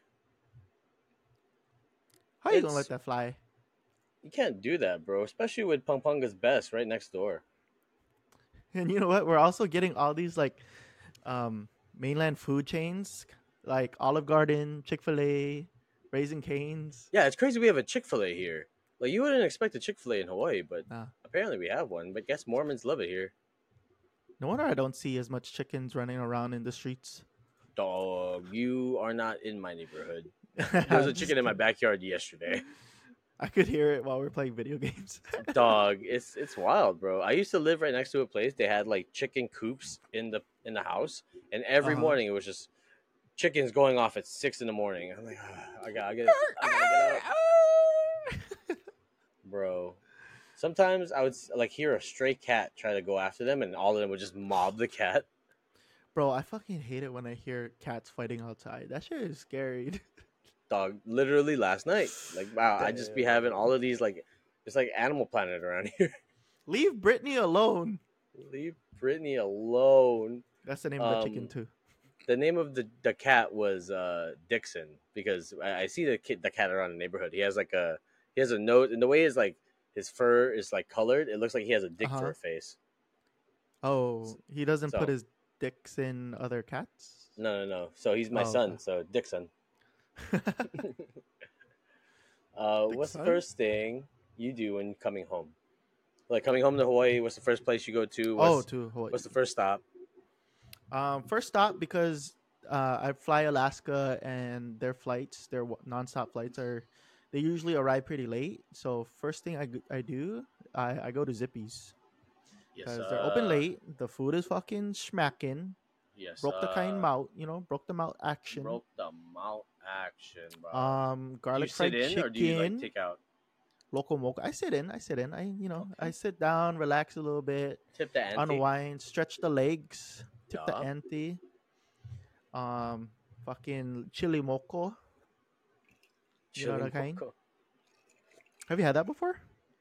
S3: How are you gonna
S2: It's-
S3: let that fly?
S2: you can't do that, bro. Especially with Pampanga's Best right next door.
S3: And you know what? We're also getting all these like um, mainland food chains, like Olive Garden, Chick-fil-A, Raising Cane's.
S2: Yeah, it's crazy we have a Chick-fil-A here. Like, you wouldn't expect a Chick-fil-A in Hawaii, but
S3: Nah.
S2: apparently we have one. But guess Mormons love it here.
S3: No wonder I don't see as much chickens running around in the streets.
S2: Dog, you are not in my neighborhood. There was a chicken in my backyard yesterday.
S3: I could hear it while we are playing video games.
S2: Dog, it's it's wild, bro. I used to live right next to a place. They had like chicken coops in the in the house, and every
S3: Uh-huh.
S2: morning it was just chickens going off at six in the morning. I'm like, ah, I got, I got, I gotta get up, bro. Sometimes I would like hear a stray cat try to go after them, and all of them would just mob the cat.
S3: Bro, I fucking hate it when I hear cats fighting outside. That shit is scary.
S2: Dog, literally last night, like wow, I just be
S3: Damn.
S2: having all of these like it's like Animal Planet around here.
S3: Leave Brittany alone.
S2: Leave Brittany alone.
S3: That's the name of the chicken
S2: Um,
S3: too.
S2: the name of the, the cat was uh, Dixon because I, I see the kid the cat around the neighborhood. He has like a he has a nose, and the way his like his fur is like colored, it looks like he has a
S3: Uh
S2: dick for
S3: huh.
S2: a face.
S3: Oh, he doesn't put
S2: So
S3: his dicks in other cats.
S2: no, no, no. So he's my
S3: Oh, okay.
S2: son. So Dixon. Uh,
S3: Dick
S2: what's the
S3: son.
S2: first thing you do when coming home? Like coming home to Hawaii, what's the first place you go to?
S3: Oh,
S2: What's
S3: to Hawaii.
S2: what's the first stop?
S3: Um, first stop because uh, I fly Alaska and their flights, their wa- nonstop flights are, they usually arrive pretty late. So first thing I, g- I do, I, I go to Zippy's
S2: Yes,
S3: because they're open
S2: uh,
S3: late. The food is fucking smacking.
S2: yes,
S3: Broke the kind
S2: uh,
S3: mouth, you know, broke the mouth action.
S2: broke the mouth action, bro.
S3: Um,
S2: Do you
S3: garlic
S2: sit
S3: fried
S2: in or do you like
S3: chicken,
S2: take out?
S3: loco moco. I sit in, I sit in. I you know, I
S2: Okay.
S3: sit down, relax a little bit,
S2: Tip the ante.
S3: unwind, stretch the legs, tip the
S2: Yup.
S3: ante. Um, fucking chili moco. You know
S2: Chili
S3: that kind?
S2: moco.
S3: Have you had that before?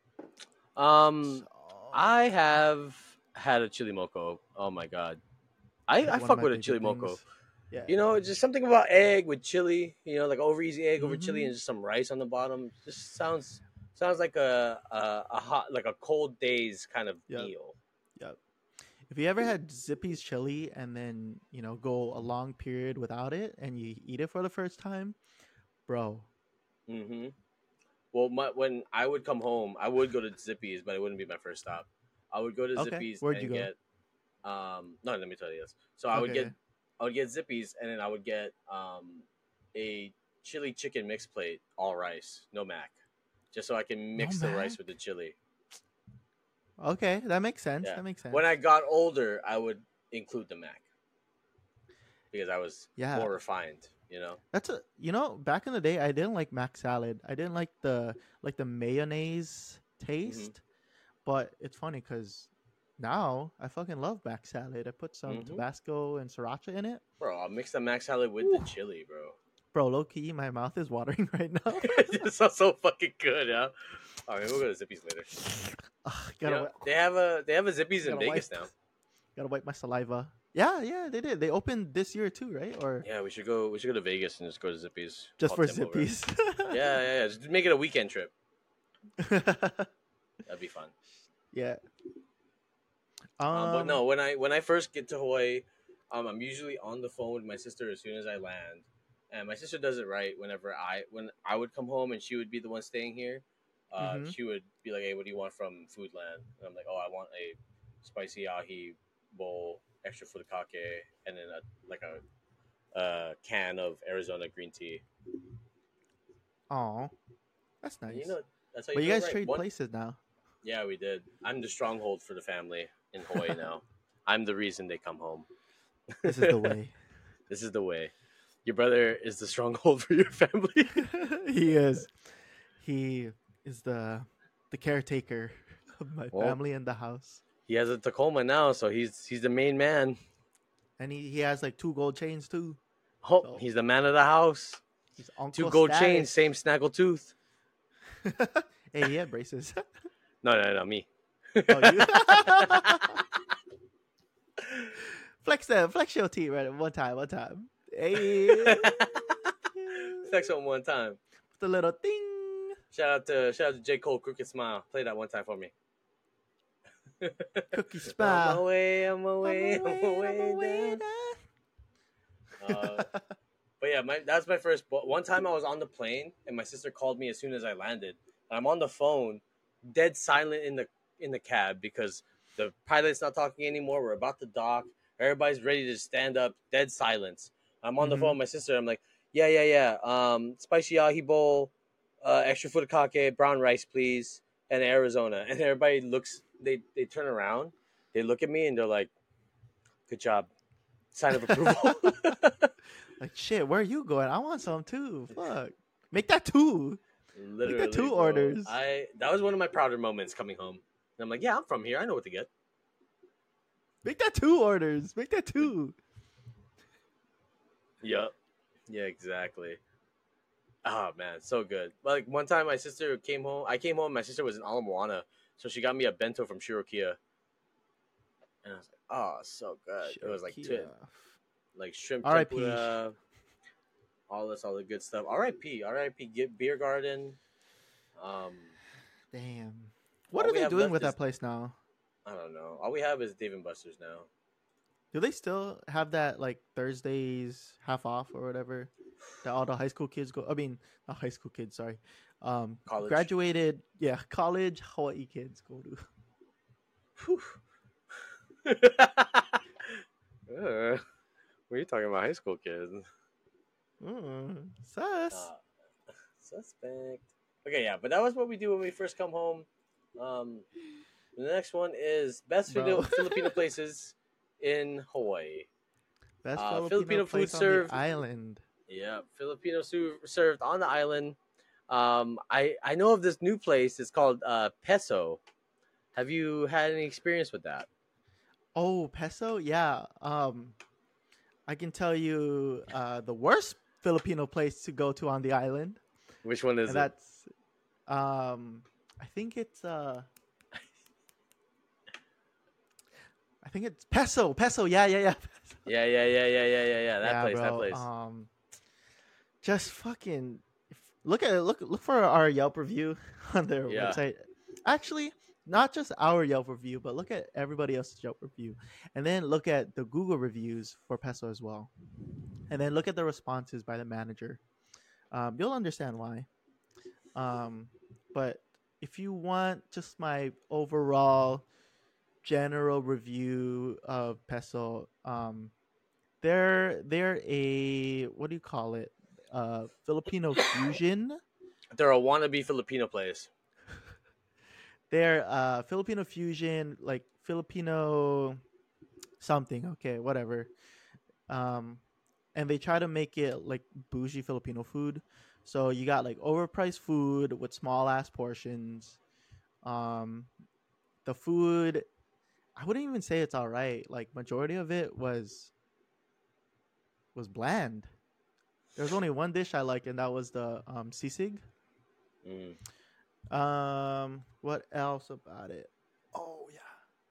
S2: Um,
S3: So,
S2: I have had a chili moco. Oh my god, I
S3: it's like
S2: I
S3: one of
S2: fuck
S3: my
S2: with a
S3: favorite
S2: chili moco.
S3: things. Yeah.
S2: You know, just something about egg with chili. You know, like over easy egg over chili
S3: Mm-hmm.
S2: and just some rice on the bottom. Just sounds sounds like a a, a hot like a cold days kind of
S3: Yep.
S2: meal.
S3: Yep. If you ever had Zippy's chili and then you know go a long period without it and you eat it for the first time, bro.
S2: Mm-hmm. Well, my, when I would come home, I would go to Zippy's, but it wouldn't be my first stop. I would go to
S3: Okay.
S2: Zippy's
S3: Where'd you
S2: and
S3: go?
S2: get um no, let me tell you this. So I would
S3: Okay.
S2: get
S3: Okay.
S2: I would get Zippy's and then I would get um a chili chicken mix plate, all rice, no mac, just so I can
S3: No
S2: mix the rice
S3: mac.
S2: with the chili.
S3: Okay, that makes sense.
S2: Yeah.
S3: That makes sense.
S2: When I got older, I would include the mac because I was
S3: Yeah,
S2: more refined, you know.
S3: that's a you know back in the day I didn't like mac salad. I didn't like the like the mayonnaise
S2: hmm
S3: taste. But it's funny because now I fucking love mac salad. I put some
S2: hmm
S3: Tabasco and sriracha in it.
S2: Bro, I'll mix the mac salad with the
S3: Ooh.
S2: chili, bro.
S3: Bro, low key, my mouth is watering right now.
S2: It sounds so fucking good, huh? All right, we'll go to Zippy's later.
S3: Ugh,
S2: You
S3: gotta,
S2: know,
S3: wi-
S2: they have a they have a Zippy's in
S3: gotta
S2: Vegas
S3: wipe,
S2: now.
S3: gotta wipe my saliva. Yeah, yeah, they did. They opened this year too, right? Or
S2: Yeah, we should go. We should go to Vegas and just go to Zippy's.
S3: just
S2: Call
S3: for
S2: Tim over.
S3: Zippies?
S2: Yeah, yeah, yeah. Just make it a weekend trip. That'd be fun.
S3: Yeah.
S2: Um, but
S3: Um.
S2: no, when I when I first get to Hawaii, um, I'm usually on the phone with my sister as soon as I land, and my sister does it right. Whenever I when I would come home and she would be the one staying here, uh,
S3: Mhm.
S2: she would be like, "Hey, what do you want from Foodland?" And I'm like, "Oh, I want a spicy ahi bowl, extra furikake, and then a like a, a can of Arizona green tea."
S3: Aw, that's
S2: And you
S3: nice.
S2: know, that's how you
S3: But you
S2: do it
S3: guys
S2: right.
S3: trade
S2: One,
S3: places now.
S2: yeah, we did. I'm the stronghold for the family in Hawaii now. I'm the reason they come home.
S3: This is the way.
S2: This is the way. Your brother is the stronghold for your family.
S3: He is. He is the the caretaker of my
S2: Well,
S3: family and the house.
S2: he has a Tacoma now, so he's he's the main man.
S3: And he, he has like two gold chains too.
S2: Oh,
S3: So
S2: he's the man of the house.
S3: he's
S2: Two
S3: uncle
S2: gold chains,
S3: status.
S2: same snaggle tooth.
S3: Hey, he had braces.
S2: No, no, no, me.
S3: Oh, you flex that, flex your teeth right one time, one time. Hey,
S2: Flex on one time.
S3: the little thing.
S2: Shout out to shout out to J Cole, Crooked Smile. Play that one time for me.
S3: Cookie
S2: I'm
S3: smile.
S2: away, I'm away, I'm
S3: I'm
S2: away,
S3: away
S2: down. Uh, but yeah, my that's my first. But one time I was on the plane and my sister called me as soon as I landed. And I'm on the phone, dead silent in the in the cab because the pilot's not talking anymore. We're about to dock. Everybody's ready to stand up. Dead silence. I'm on the
S3: Mhm.
S2: phone with my sister. I'm like, yeah, yeah, yeah. Um, spicy ahi bowl, uh, extra furikake, brown rice, please, and Arizona. And everybody looks. They they turn around. They look at me and they're like, "Good job." Sign of approval.
S3: Like shit, where are you going? I want some too. Fuck, make that two.
S2: Literally,
S3: two
S2: bro.
S3: orders.
S2: I that was one of my prouder moments coming home. And I'm like, yeah, I'm from here. I know what to get.
S3: Make that two orders. Make that two.
S2: Yep. Yeah, exactly. Oh man, so good. Like one time, my sister came home. I came home. My sister was in Ala Moana, so she got me a bento from Shirokia. and I was like, oh, so good. It was like twi-
S3: Shirkia.
S2: like shrimp
S3: R I P.
S2: tempura, all this, all the good stuff. R I P, R I P. Get Beer Garden. Um,
S3: Damn. What
S2: all
S3: are
S2: we
S3: they
S2: have
S3: doing
S2: left
S3: with
S2: is
S3: that place now?
S2: I don't know. All we have is Dave and Buster's now.
S3: Do they still have that like Thursdays half off or whatever that all the high school kids go? I mean, not high school kids. Sorry, um,
S2: College.
S3: graduated. Yeah, college Hawaii kids go to.
S2: Whew. Uh, what are you talking about, high school kids?
S3: Mm, sus.
S2: Uh, suspect. Okay, yeah, but that was what we do when we first come home. Um, the next one is best
S3: Bro.
S2: Fili- Filipino places in Hawaii.
S3: Best
S2: uh,
S3: Filipino,
S2: Filipino food
S3: place on
S2: served-
S3: the island.
S2: Yeah, Filipino su- served on the island. Um, I I know of this new place. It's called uh, Peso. Have you had any experience with that?
S3: Oh, peso. Yeah. Um, I can tell you uh, the worst Filipino place to go to on the island.
S2: Which one is
S3: And
S2: it?
S3: that's um I think it's uh I think it's peso peso yeah yeah yeah
S2: Yeah, yeah, yeah, yeah, yeah, yeah, yeah. That
S3: yeah,
S2: place,
S3: bro.
S2: that place.
S3: Um just fucking look at look look for our Yelp review on their
S2: Yeah.
S3: website. Actually, not just our Yelp review, but look at everybody else's Yelp review, and then look at the Google reviews for peso as well, and then look at the responses by the manager. Um, you'll understand why. Um, but if you want just my overall general review of peso, um, they're they're a what do you call it? Uh, Filipino fusion.
S2: They're a wannabe Filipino place.
S3: They're uh Filipino fusion, like Filipino something. Okay, whatever. Um, and they try to make it like bougie Filipino food. So you got like overpriced food with small ass portions. Um, the food, I wouldn't even say it's all right. Like majority of it was was bland. There's only one dish I like, and that was the um sisig.
S2: Mm.
S3: Um, what else about it? Oh yeah.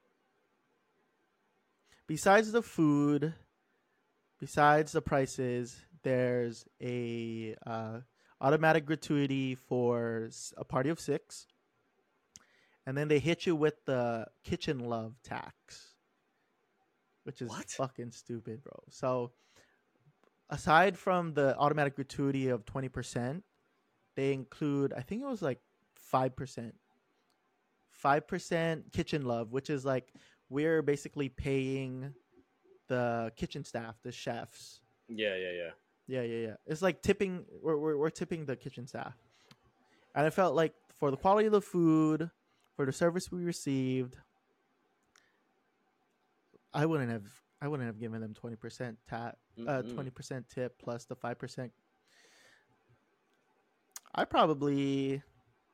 S3: Besides the food, besides the prices, there's a uh, automatic gratuity for s- a party of six, and then they hit you with the kitchen love tax, which is
S2: What?
S3: fucking stupid, bro. So aside from the automatic gratuity of twenty percent, they include, I think it was like five percent. five percent kitchen love, which is like we're basically paying the kitchen staff, the chefs.
S2: Yeah, yeah, yeah.
S3: Yeah, yeah, yeah. It's like tipping. We're, we're, we're tipping the kitchen staff. And I felt like for the quality of the food, for the service we received, I wouldn't have I wouldn't have given them twenty percent tap uh
S2: Mm-mm.
S3: twenty percent tip plus the five percent. I probably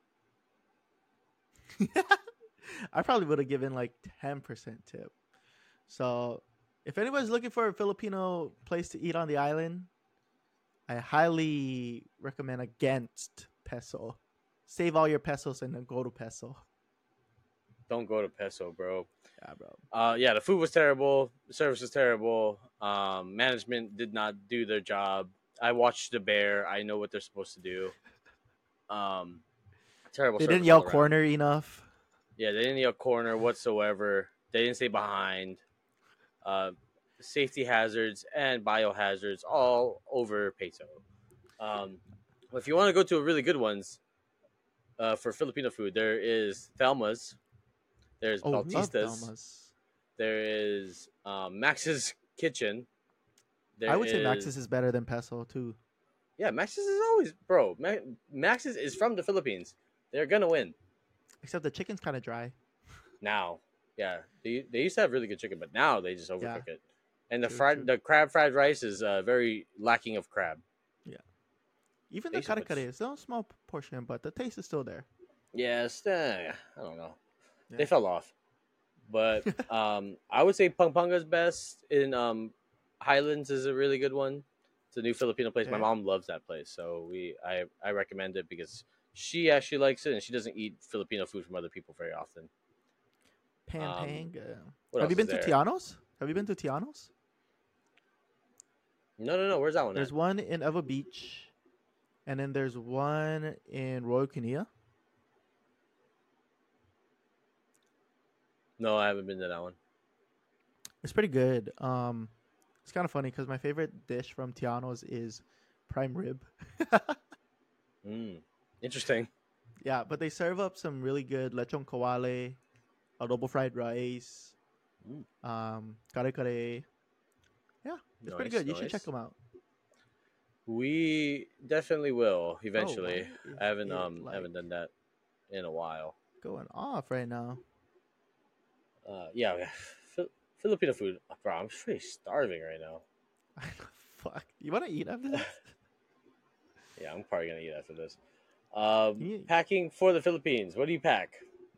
S3: I probably would have given like ten percent tip. So if anybody's looking for a Filipino place to eat on the island, I highly recommend against peso. Save all your pesos and then go to peso.
S2: Don't go to Peso, bro.
S3: Yeah, bro.
S2: Uh, yeah, the food was terrible. The service was terrible. Um, management did not do their job. I watched the bear. I know what they're supposed to do. Um, terrible.
S3: They
S2: service
S3: didn't yell
S2: all around.
S3: corner enough.
S2: Yeah, they didn't yell corner whatsoever. They didn't stay behind. Uh, safety hazards and biohazards all over Peso. Um, if you want to go to a really good ones uh, for Filipino food, there is Thelma's. There's
S3: Oh, love
S2: Bautista's.
S3: Thelma's.
S2: There is um, Max's Kitchen. There
S3: I would say
S2: is-
S3: Max's is better than peso too.
S2: Yeah, Max's is always, bro. Ma- Max's is from the Philippines. They're gonna win
S3: Except the chicken's kind of dry.
S2: now. Yeah, they they used to have really good chicken, but now they just overcook it. And the
S3: True,
S2: fried,
S3: true.
S2: the crab fried rice is uh, very lacking of crab.
S3: Even the
S2: They should
S3: kare
S2: put-
S3: kare is still a small p- portion, but the taste is still there.
S2: Yes, uh, I don't know.
S3: Yeah.
S2: They fell off, but um, I would say Pangpanga's best. In um, Highlands is a really good one. It's a new Filipino place. My
S3: Okay.
S2: mom loves that place, so we I I recommend it because she actually likes it and she doesn't eat Filipino food from other people very often. Um,
S3: Pampanga.
S2: what
S3: Have
S2: else
S3: you
S2: is
S3: been to
S2: there?
S3: Tianos? Have you been to Tianos?
S2: No, no, no. Where's that one at?
S3: There's one in Eva Beach, and then there's one in Royal Kinea.
S2: No, I haven't been to that one.
S3: It's pretty good. Um, it's kind of funny because my favorite dish from Tianos is prime rib.
S2: Mm, interesting.
S3: Yeah, but they serve up some really good lechon kawale, adobo fried rice,
S2: Mm,
S3: um, kare kare. Yeah, it's pretty
S2: nice,
S3: good. You should check
S2: nice.
S3: them out.
S2: We definitely will
S3: Bro, why
S2: eventually.
S3: is
S2: I haven't
S3: it
S2: um
S3: like
S2: haven't done that in a while.
S3: going off right now?
S2: Uh, yeah, yeah. Fil- Filipino food, bro. I'm pretty starving right now.
S3: Fuck. You want to eat after this?
S2: Yeah, I'm probably gonna eat after this. Um,
S3: You-
S2: packing for the Philippines. What do you pack?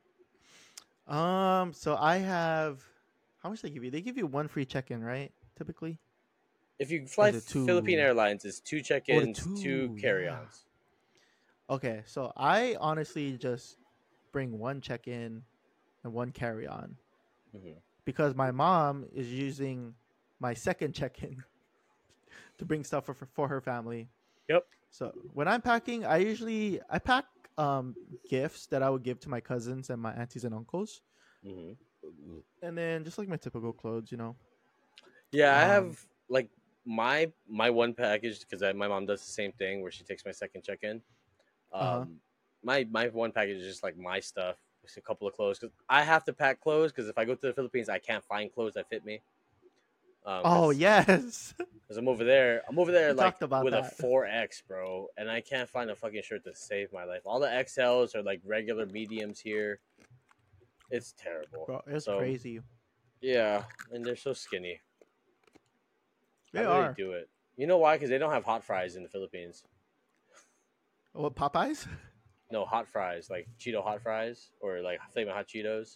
S3: Um, so I have how much they give you? They give you one free check-in, right? Typically.
S2: If you
S3: Or
S2: fly
S3: is it
S2: Philippine
S3: two?
S2: Airlines, it's two
S3: Oh, the
S2: check-ins, two
S3: two, yeah.
S2: carry-ons.
S3: Okay, so I honestly just bring one check-in and one carry-on
S2: Hmm.
S3: because my mom is using my second check-in to bring stuff for for her family.
S2: Yep.
S3: So when I'm packing, I usually I pack um gifts that I would give to my cousins and my aunties and uncles,
S2: Hmm.
S3: and then just like my typical clothes, you know.
S2: Yeah, I
S3: Um,
S2: have like my my one package because my mom does the same thing where she takes my second check-in.
S3: uh huh.
S2: Um, my my one package is just like my stuff, just a couple of clothes because I have to pack clothes because if I go to the Philippines, I can't find clothes that fit me. Um,
S3: Oh
S2: because
S3: yes,
S2: because I'm over there, I'm over there
S3: we
S2: like
S3: talked about
S2: with a
S3: that.
S2: four X, bro, and I can't find a fucking shirt to save my life. All the X Ls are like regular mediums here. It's terrible.
S3: Bro, it's
S2: So
S3: crazy.
S2: yeah, and they're so skinny. How
S3: They
S2: do they
S3: are.
S2: do it? You know why? Because they don't have hot fries in the Philippines.
S3: What Popeyes?
S2: No hot fries, like Cheeto hot fries or like flaming hot Cheetos.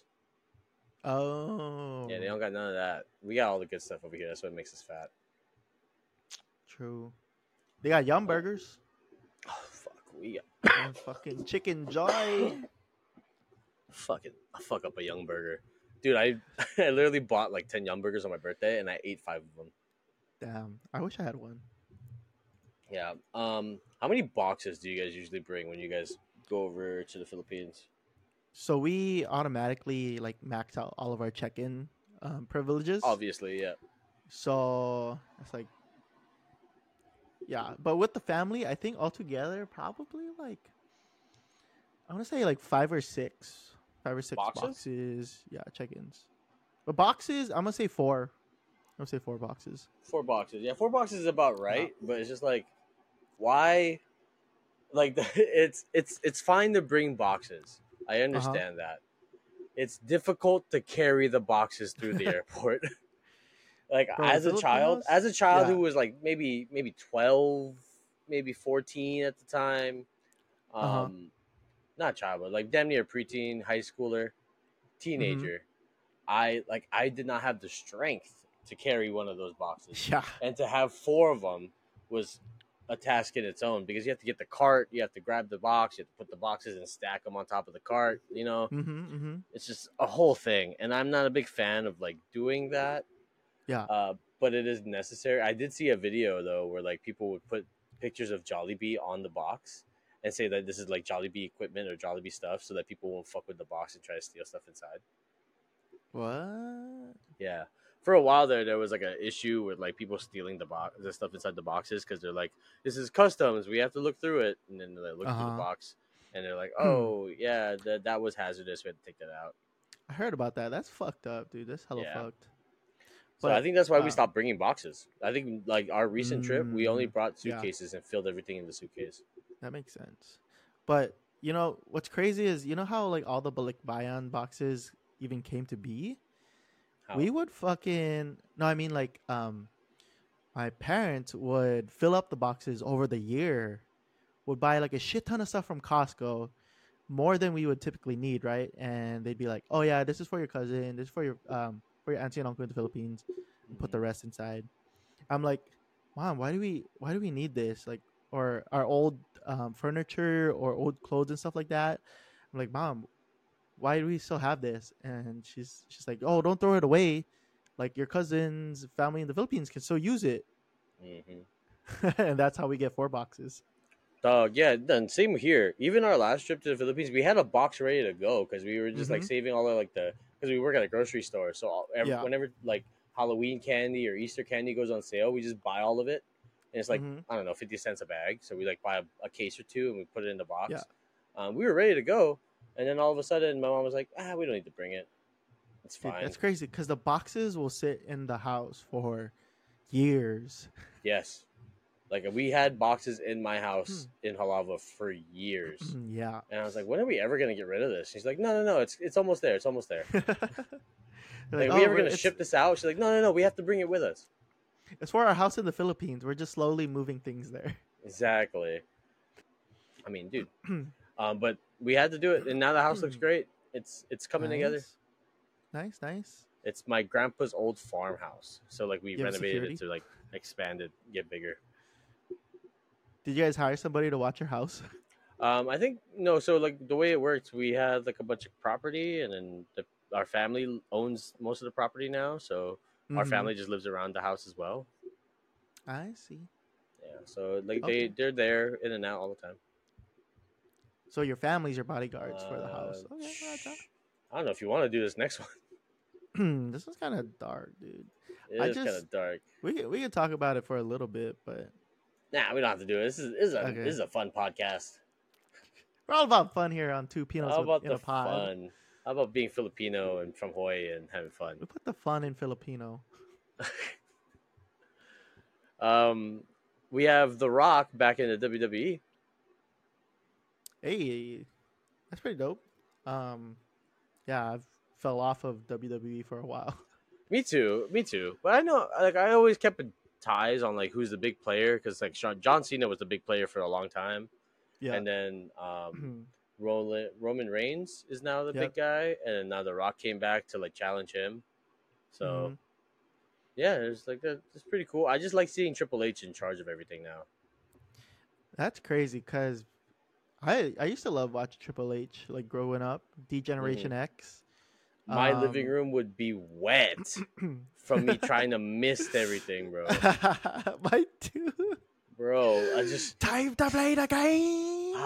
S3: Oh,
S2: Yeah, they don't got none of that. We got all the good stuff over here. That's what makes us fat.
S3: true. They got Yum
S2: Oh,
S3: Burgers
S2: oh fuck, we
S3: and fucking Chicken Joy.
S2: fucking I fuck up a young burger, dude. I I literally bought like ten young burgers on my birthday and I ate five of them.
S3: Damn, I wish I had one.
S2: Yeah. Um. How many boxes do you guys usually bring when you guys go over to the Philippines?
S3: So we automatically like max out all of our check-in um, privileges.
S2: Obviously, yeah.
S3: So it's like, yeah. But with the family, I think altogether probably like I want to say like five or six, five or six
S2: Boxes?
S3: boxes. Yeah, check-ins. But boxes, I'm gonna say four. I'm gonna say four boxes.
S2: Four boxes. Yeah, four boxes is about right, but it's just like, why? Like, it's it's it's fine to bring boxes. I
S3: Uh huh.
S2: understand that. It's difficult to carry the boxes through the airport. Like
S3: Bro, the
S2: as a child,
S3: Filipinos.
S2: as a child
S3: Yeah.
S2: who was like maybe maybe twelve, maybe fourteen at the time.
S3: Uh huh.
S2: Um, not child, but like damn near preteen, high schooler,
S3: Mm-hmm.
S2: teenager. I like I did not have the strength to carry one of those boxes,
S3: Yeah.
S2: and to have four of them was a task in its own because you have to get the cart, you have to grab the box, you have to put the boxes and stack them on top of the cart. You know,
S3: Mm-hmm. Mm-hmm.
S2: it's just a whole thing, and I'm not a big fan of like doing that.
S3: Yeah.
S2: Uh, but it is necessary. I did see a video though where like people would put pictures of Jollibee on the box and say that this is like Jollibee equipment or Jollibee stuff, so that people won't fuck with the box and try to steal stuff inside.
S3: What?
S2: Yeah. For a while there, there was like an issue with like people stealing the box, the stuff inside the boxes, because they're like, "This is customs. We have to look through it." And then they look
S3: Uh
S2: through the
S3: huh.
S2: box, and they're like, "Oh, yeah, that that was hazardous. We had to take that out."
S3: I heard about that. That's fucked up, dude. That's hella
S2: Yeah.
S3: fucked.
S2: So I
S3: But
S2: think that's why we
S3: um,
S2: stopped bringing boxes. I think like our recent trip, we only
S3: mm,
S2: brought
S3: yeah,
S2: suitcases and filled everything in the suitcase.
S3: that makes sense. But you know what's crazy is you know how like all the Balikbayan boxes even came to be.
S2: How?
S3: We would fucking no, I mean like um, my parents would fill up the boxes over the year. Would buy like a shit ton of stuff from Costco, more than we would typically need, right? And they'd be like, "Oh yeah, this is for your cousin. This is for your um for your auntie and uncle in the Philippines," and put the
S2: Mhm.
S3: rest inside. I'm like, "Mom, why do we why do we need this? Like, or our old um, furniture or old clothes and stuff like that." I'm like, "Mom, why do we still have this? And she's she's like, oh, don't throw it away. Like your cousin's family in the Philippines can still use it,
S2: Hmm.
S3: and that's how we get four boxes.
S2: Dog, yeah, then same here. Even our last trip to the Philippines, we had a box ready to go because we were just like
S3: Mhm.
S2: saving all of like the because we work at a grocery store. So all, ev
S3: Yeah.
S2: whenever like Halloween candy or Easter candy goes on sale, we just buy all of it, and it's like
S3: Hmm.
S2: I don't know, fifty cents a bag. So we like buy a, a case or two and we put it in the
S3: Yeah.
S2: box. Um, we were ready to go, and then all of a sudden, my mom was like, "Ah, we don't need to bring it. It's
S3: Dude,
S2: fine."
S3: that's crazy because the boxes will sit in the house for years.
S2: Yes, like we had boxes in my house
S3: Hmm.
S2: in Halava for years.
S3: Yeah.
S2: And I was like, when are we ever gonna get rid of this? She's like, no, no, no, it's it's almost there. It's almost there.
S3: They're
S2: Like,
S3: like,
S2: are we
S3: oh,
S2: ever
S3: we're,
S2: gonna
S3: it's
S2: ship this out? She's like, no, no, no, we have to bring it with us.
S3: it's for our house in the Philippines. We're just slowly moving things there.
S2: Exactly. I mean, dude. Um, but we had to do it, and now the house looks great. It's it's coming together.
S3: Nice, nice, nice.
S2: It's my grandpa's old farmhouse, so like we
S3: You have
S2: renovated
S3: security?
S2: it to like expand it, get bigger.
S3: Did you guys hire somebody to watch your house?
S2: Um, I think no. So like the way it works, we had like a bunch of property, and then the, our family owns most of the property now. So our
S3: Mhm.
S2: family just lives around the house as well.
S3: I see.
S2: Yeah. So like they
S3: Okay.
S2: they're there in and out all the time.
S3: So your family's your bodyguards for the
S2: Uh,
S3: house. Okay, gotcha.
S2: I don't know if you want to do this next one.
S3: This one's kind of dark, dude.
S2: It
S3: I
S2: is kind
S3: just
S2: of dark.
S3: we can, we can talk about it for a little bit, but
S2: Nah, we don't have to do it. This is this is a
S3: Okay.
S2: this is a fun podcast.
S3: we're all about fun here on Two Pinos
S2: How about
S3: in
S2: the
S3: a Pod.
S2: fun? How about being Filipino and from Hawaii and having fun?
S3: We put the fun in Filipino.
S2: Um, we have The Rock back in the W W E.
S3: Hey, that's pretty dope. Um, yeah, I've fell off of W W E for a while.
S2: Me too. Me too. But I know, like, I always kept ties on like who's the big player because like Sean, John Cena was the big player for a long time,
S3: Yeah.
S2: and then um, Roland, Roman Reigns is now the
S3: Yep.
S2: big guy, and then now The Rock came back to like challenge him. So
S3: Mhm.
S2: yeah, it's like that. It's pretty cool. I just like seeing Triple H in charge of everything now.
S3: That's crazy because I I used to love watching Triple H like growing up. D Generation X.
S2: My living
S3: Um,
S2: room would be wet from me trying to mist everything, bro.
S3: My too.
S2: Bro, I just
S3: Time to play the game.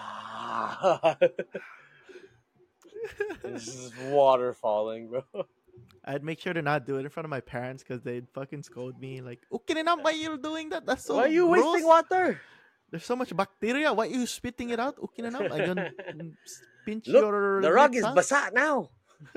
S2: This is water falling, bro.
S3: I'd make sure to not do it in front of my parents because they'd fucking scold me like, "Okay na, why you doing that? That's so
S2: Why are you
S3: gross.
S2: wasting water?
S3: There's so much bacteria. Why you spitting it out? Okay na, I gonna pinch
S2: Look,
S3: your
S2: the rug
S3: lips,
S2: is
S3: huh?"
S2: basa now.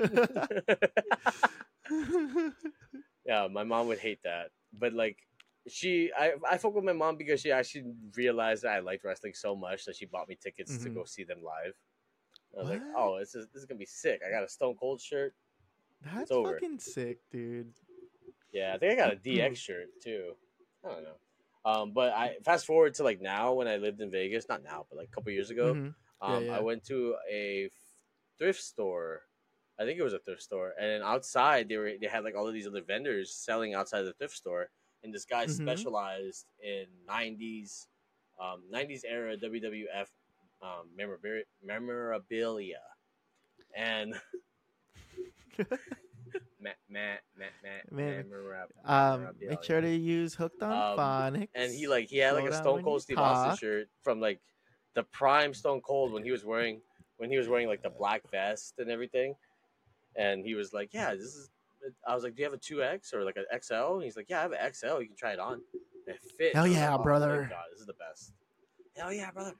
S2: Yeah, my mom would hate that. But like she I I fuck with my mom because she actually realized that I liked wrestling so much that she bought me tickets to
S3: Mhm.
S2: go see them live. I was like,
S3: What?
S2: oh, this is this is gonna be sick. I got a Stone Cold shirt.
S3: That's
S2: over.
S3: fucking sick, dude.
S2: Yeah, I think I got a D X shirt too. I don't know. Um, but I fast forward to like now when I lived in Vegas, not now, but like a couple years ago.
S3: Mhm.
S2: Um,
S3: Yeah,
S2: I
S3: yeah.
S2: went to a thrift store. I think it was a thrift store, and then outside they were they had like all of these other vendors selling outside the thrift store, and this guy
S3: Mhm.
S2: specialized in nineties, um, nineties era W W F um, memorabilia, memorabilia, and ma- ma- ma- ma-
S3: Man,
S2: memorab-
S3: Um,
S2: memorabilia.
S3: make sure to use Hooked on
S2: Um,
S3: Phonics.
S2: and he like he had like
S3: Slow
S2: a
S3: down
S2: Stone
S3: when
S2: Cold
S3: you
S2: Steve Austin
S3: talk.
S2: shirt from like the prime Stone Cold when he was wearing when he was wearing like the black vest and everything, and he was like, "Yeah, this is." I was like, "Do you have a two X or like an X L?" And he's like, "Yeah, I have an X L. You can try it on." And it fit.
S3: Hell
S2: I was
S3: yeah,
S2: like, oh,
S3: brother.
S2: Thank God, this is the best. Hell yeah, brother.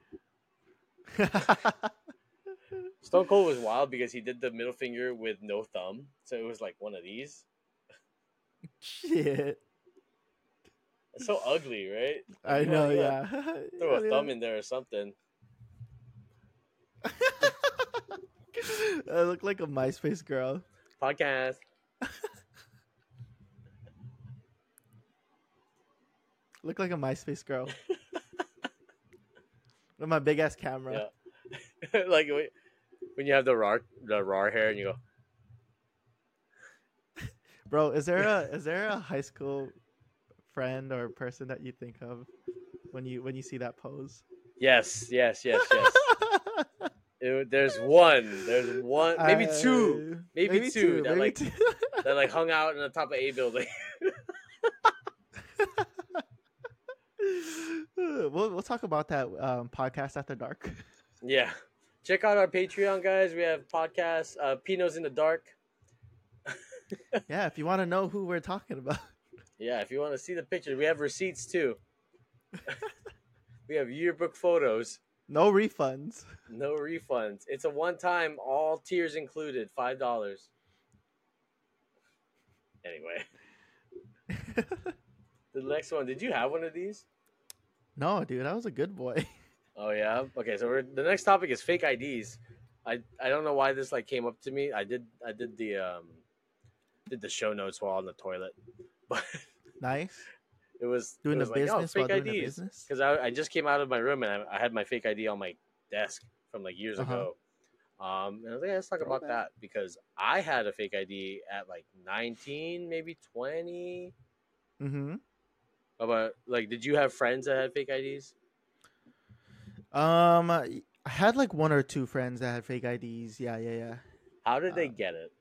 S2: Stone Cold was wild because he did the middle finger with no thumb, so it was like one of these.
S3: Shit.
S2: It's so ugly, right? Like,
S3: I
S2: you wanna-
S3: know,
S2: you
S3: yeah.
S2: wanna Throw a thumb in there or something.
S3: I look like a MySpace girl.
S2: Podcast.
S3: Look like a MySpace girl. With my big ass camera.
S2: Yeah. Like when- when you have the raw the raw hair and you go,
S3: Bro, is there a is there a high school friend or person that you think of when you when you see that pose?
S2: yes, yes, yes, yes. It- there's one. There's one, maybe two,
S3: Uh,
S2: maybe, two, that
S3: maybe
S2: like
S3: two.
S2: that like hung out in the top of a building.
S3: we'll we'll talk about that um, podcast after dark.
S2: Yeah, check out our Patreon, guys. We have podcasts. Uh, Pinos in the Dark.
S3: Yeah, if you want to know who we're talking about.
S2: Yeah, if you want to see the pictures, we have receipts too. We have yearbook photos.
S3: No refunds.
S2: No refunds. It's a one-time, all tiers included, five dollars. Anyway, the next one. Did you have one of these?
S3: No, dude, I was a good boy.
S2: Oh yeah. Okay, so we're, the next topic is fake I Ds. I I don't know why this like came up to me. I did I did the um did the show notes while on the toilet, but
S3: Nice.
S2: it was
S3: Doing
S2: it
S3: the
S2: was like, oh,
S3: business while
S2: fake
S3: doing the
S2: I Ds,
S3: business.
S2: because I, I just came out of my room and I, I had my fake I D on my desk from like years
S3: Uh-huh.
S2: ago. Um, and I was like, yeah, let's talk about
S3: Throwback.
S2: that, because I had a fake I D at like nineteen, maybe twenty.
S3: Mm-hmm.
S2: About like, did you have friends that had fake I Ds?
S3: Um, I had like one or two friends that had fake I Ds. Yeah, yeah, yeah.
S2: How did they
S3: Uh,
S2: get it?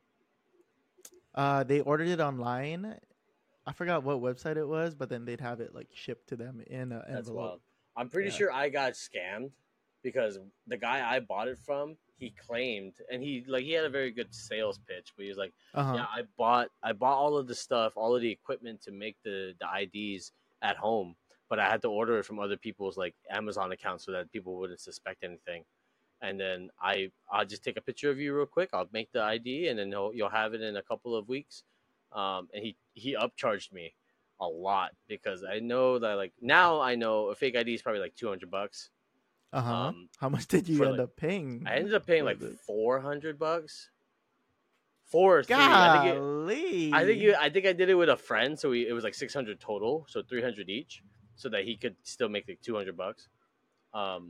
S3: Uh, they ordered it online. I forgot what website it was, but then they'd have it like shipped to them in an
S2: That's
S3: envelope.
S2: wild. I'm pretty
S3: Yeah.
S2: sure I got scammed, because the guy I bought it from, he claimed, and he like he had a very good sales pitch, but he was like,
S3: Uh-huh.
S2: yeah, I bought I bought all of the stuff, all of the equipment to make the the I Ds at home, but I had to order it from other people's like Amazon accounts so that people wouldn't suspect anything. And then I I'll just take a picture of you real quick. I'll make the I D, and then you'll, you'll have it in a couple of weeks. Um, and he he upcharged me a lot, because I know that like now I know a fake I D is probably like two hundred bucks.
S3: Uh-huh.
S2: Um,
S3: How much did you
S2: for,
S3: end
S2: like-
S3: up paying?
S2: I ended up paying
S3: for
S2: like
S3: the-
S2: four hundred bucks, four or three. I think it,
S3: Golly.
S2: I think you, I think I did it with a friend, so we, it was like six hundred total, so three hundred each, so that he could still make like two hundred bucks. Um,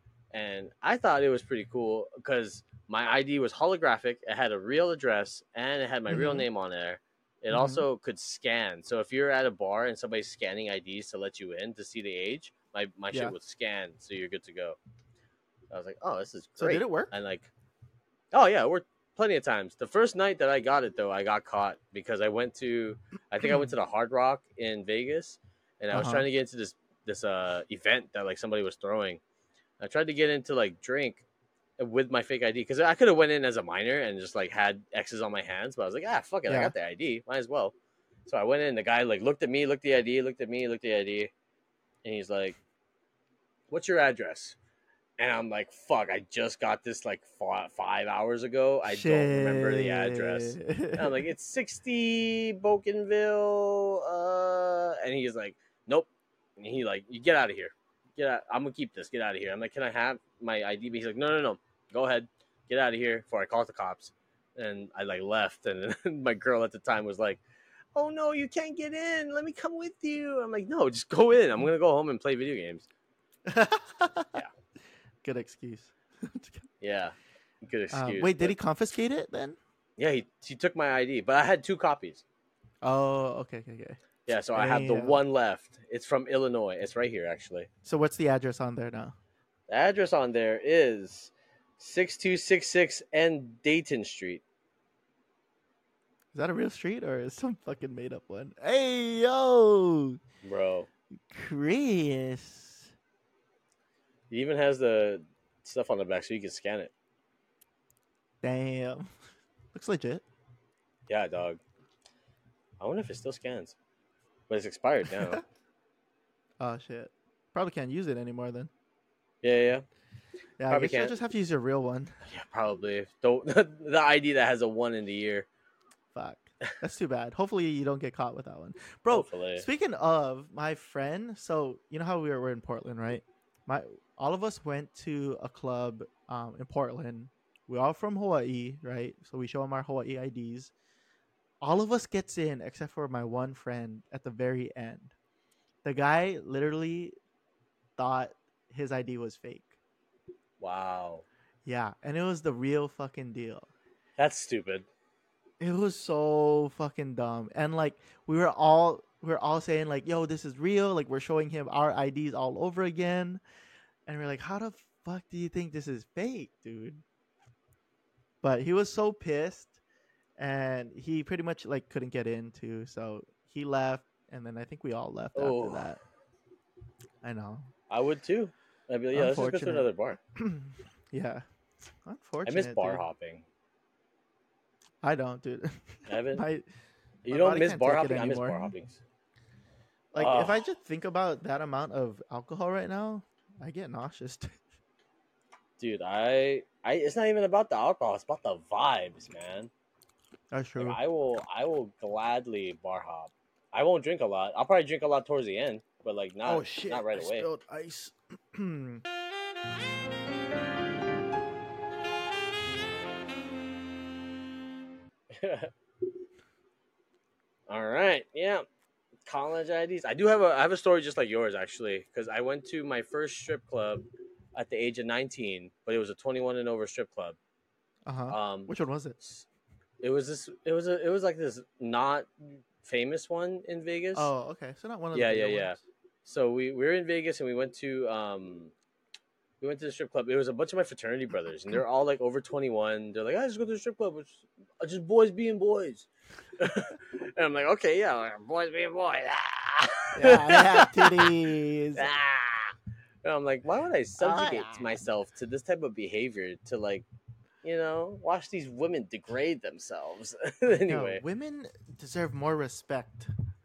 S2: and I thought it was pretty cool because my I D was holographic. It had a real address and it had my real
S3: Mhm.
S2: name on there. It
S3: Mhm.
S2: also could scan. So if you're at a bar and somebody's scanning I Ds to let you in to see the age, my my
S3: Yeah.
S2: shit would scan, so you're good to go. I was like, oh, this is
S3: So
S2: great.
S3: did it work?
S2: And like, oh yeah, it worked plenty of times. The first night that I got it though, I got caught because I went to, I think I went to the Hard Rock in Vegas, and I was
S3: Uh-huh.
S2: trying to get into this this uh event that like somebody was throwing. I tried to get into like drink with my fake I D, because I could have went in as a minor and just like had X's on my hands, but I was like, ah, fuck it, I
S3: Yeah.
S2: got the I D, might as well. So I went in. The guy like looked at me, looked at the I D, looked at me, looked at the I D, and he's like, "What's your address?" And I'm like, "Fuck, I just got this like fi- five hours ago. I don't remember the address." And I'm like, "It's sixty Bokenville," uh, and he's like, "Nope." And he like, "You get out of here. Get out. I'm gonna keep this. Get out of here." I'm like, "Can I have my I D?" But he's like, "No, no, no. Go ahead. Get out of here before I call the cops." And I like left, and then my girl at the time was like, "Oh no, you can't get in. Let me come with you." I'm like, "No, just go in. I'm gonna go home and play video games."
S3: yeah. Good excuse.
S2: Yeah, good excuse.
S3: Um, wait, did
S2: but-
S3: he confiscate it then?
S2: Yeah, he he took my I D, but I had two copies.
S3: Oh, okay, okay, okay.
S2: Yeah, so I have the
S3: Damn.
S2: one left. It's from Illinois. It's right here, actually.
S3: So what's the address on there now?
S2: The address on there is six two six six N Dayton Street.
S3: Is that a real street or is some fucking made up one? Hey yo,
S2: Bro,
S3: Chris.
S2: it even has the stuff on the back so you can scan it.
S3: Damn, looks legit.
S2: Yeah, dog. I wonder if it still scans. But it's expired now.
S3: Oh shit, probably can't use it anymore then.
S2: Yeah, yeah.
S3: Yeah, I
S2: Probably
S3: guess you'll
S2: can't.
S3: just have to use your real one.
S2: Yeah, probably. Don't the I D that has a one in the year.
S3: Fuck, that's too bad. Hopefully you don't get caught with that one, bro.
S2: Hopefully.
S3: Speaking of my friend, so you know how we were, we're in Portland, right? My all of us went to a club um, in Portland. We're all from Hawaii, right? So we show them our Hawaii I Ds. All of us gets in except for my one friend at the very end. The guy literally thought his I D was fake.
S2: Wow.
S3: Yeah, and it was the real fucking deal.
S2: That's stupid.
S3: It was so fucking dumb. And like we were all we were all saying like, yo, this is real. Like we're showing him our I Ds all over again. And we're like, how the fuck do you think this is fake, dude? But he was so pissed, and he pretty much like couldn't get in too, so he left, and then I think we all left after
S2: Oh,
S3: that. I know,
S2: I would too. I'd be like, yeah, let's just go to
S3: unfortunate.
S2: another bar.
S3: Yeah,
S2: I miss
S3: unfortunate,
S2: bar
S3: dude.
S2: hopping.
S3: I don't, dude.
S2: Evan,
S3: My
S2: you
S3: my
S2: don't
S3: body
S2: miss
S3: can't
S2: bar
S3: take it
S2: hopping? I miss bar
S3: anymore.
S2: hoppings.
S3: Like if I
S2: Oh,
S3: just think about that amount of alcohol right now, I get nauseous.
S2: dude, I, I, it's not even about the alcohol. It's about the vibes, man.
S3: That's
S2: Like
S3: true.
S2: I will, I will gladly bar hop. I won't drink a lot. I'll probably drink a lot towards the end, but like not,
S3: Oh shit!
S2: not right
S3: I
S2: away.
S3: spilled ice.
S2: All right, yeah. College I Ds. I do have a, I have a story just like yours actually, because I went to my first strip club at the age of nineteen, but it was a twenty-one and over strip club.
S3: Uh huh.
S2: Um,
S3: Which one was it?
S2: it was this, it was a, it was like this not famous one in Vegas.
S3: Oh, okay. So not one of the
S2: Yeah, yeah,
S3: bigger
S2: yeah.
S3: ones.
S2: So we, we were in Vegas and we went to um we went to the strip club. It was a bunch of my fraternity brothers, and they're all like over twenty-one. They're like, I just go to the strip club. It's just boys being boys. And I'm like, okay, yeah, like, boys being boys. Ah!
S3: Yeah, I have titties.
S2: Ah! And I'm like, why would I subjugate
S3: yeah.
S2: myself to this type of behavior to like, you know, watch these women degrade themselves?
S3: No,
S2: Anyway,
S3: women deserve more respect.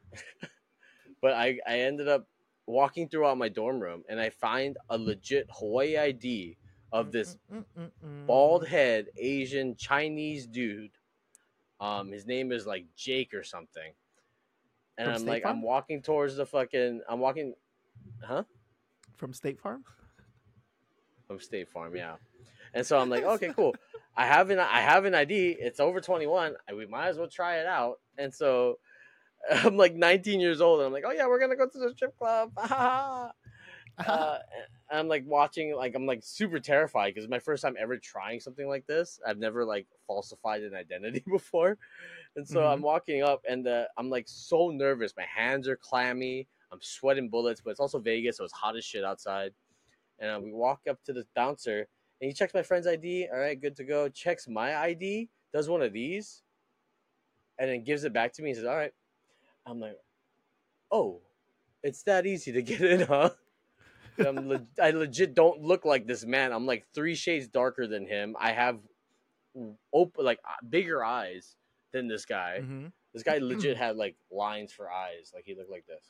S2: but I, I ended up walking throughout my dorm room and I find a legit Hawaii I D of this
S3: Mm-mm-mm-mm-mm.
S2: bald head Asian Chinese dude. Um, his name is like Jake or something. And
S3: From
S2: I'm
S3: State
S2: like, I'm
S3: Farm.
S2: walking towards the fucking, I'm walking, huh?
S3: From State Farm.
S2: From State Farm, yeah. And so I'm like, okay, cool. I have an, I have an I D. It's over twenty-one. We might as well try it out. And so I'm like nineteen years old, and I'm like, oh yeah, we're gonna go to the strip club. uh, and I'm like watching, like I'm like super terrified because it's my first time ever trying something like this. I've never like falsified an identity before, and so
S3: Mm-hmm.
S2: I'm walking up, and uh, I'm like so nervous. My hands are clammy. I'm sweating bullets, but it's also Vegas, so it's hot as shit outside. And uh, we walk up to this bouncer, and he checks my friend's I D. All right, good to go. Checks my I D, does one of these, and then gives it back to me. He says, all right. I'm like, oh, it's that easy to get in, huh? I'm le- I legit don't look like this man. I'm like three shades darker than him. I have open, like uh, bigger eyes than this guy.
S3: Mm-hmm.
S2: This guy legit had like lines for eyes. Like he looked like this,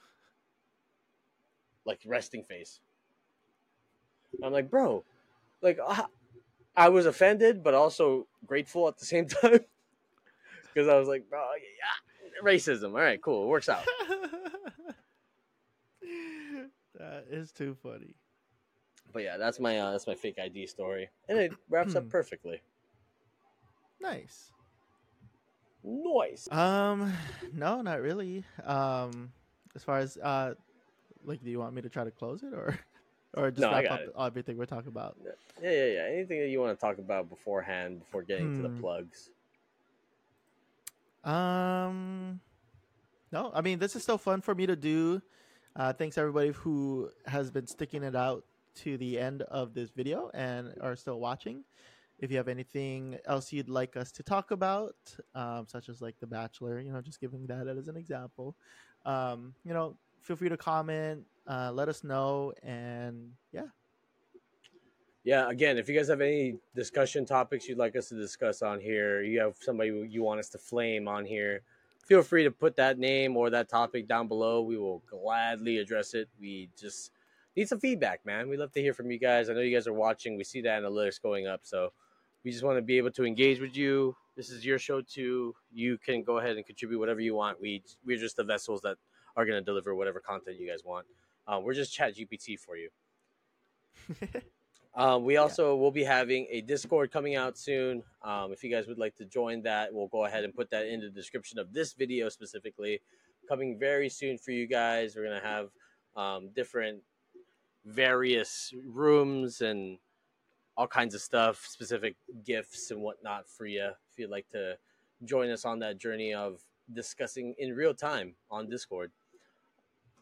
S2: like resting face. I'm like, bro, like uh, I was offended, but also grateful at the same time because I was like, bro, yeah, racism. All right, cool, it works out.
S3: That is too funny.
S2: But yeah, that's my uh, that's my fake I D story, and it wraps up perfectly.
S3: Nice.
S2: Nice.
S3: Um, no, not really. Um, as far as uh, like, do you want me to try to close it, or, or just
S2: No, I
S3: wrap
S2: got
S3: up
S2: it.
S3: everything we're talking about?
S2: Yeah, yeah, yeah. Anything that you want to talk about beforehand, before getting to the
S3: Hmm.
S2: plugs?
S3: Um, no, I mean, this is still fun for me to do. Uh, thanks everybody who has been sticking it out to the end of this video and are still watching. If you have anything else you'd like us to talk about, um, such as like The Bachelor, you know, just giving that as an example, um, you know, feel free to comment, uh, let us know, and yeah.
S2: Yeah, again, if you guys have any discussion topics you'd like us to discuss on here, you have somebody you want us to flame on here, feel free to put that name or that topic down below. We will gladly address it. We just need some feedback, man. We love to hear from you guys. I know you guys are watching. We see the analytics going up, so we just want to be able to engage with you. This is your show too. You can go ahead and contribute whatever you want. We we're just the vessels that are going to deliver whatever content you guys want. Uh, we're just Chat G P T for you. Um, we also yeah. will be having a Discord coming out soon. Um, if you guys would like to join that, we'll go ahead and put that in the description of this video specifically. Coming very soon for you guys. We're going to have um, different various rooms and all kinds of stuff, specific gifts and whatnot for you if you'd like to join us on that journey of discussing in real time on Discord.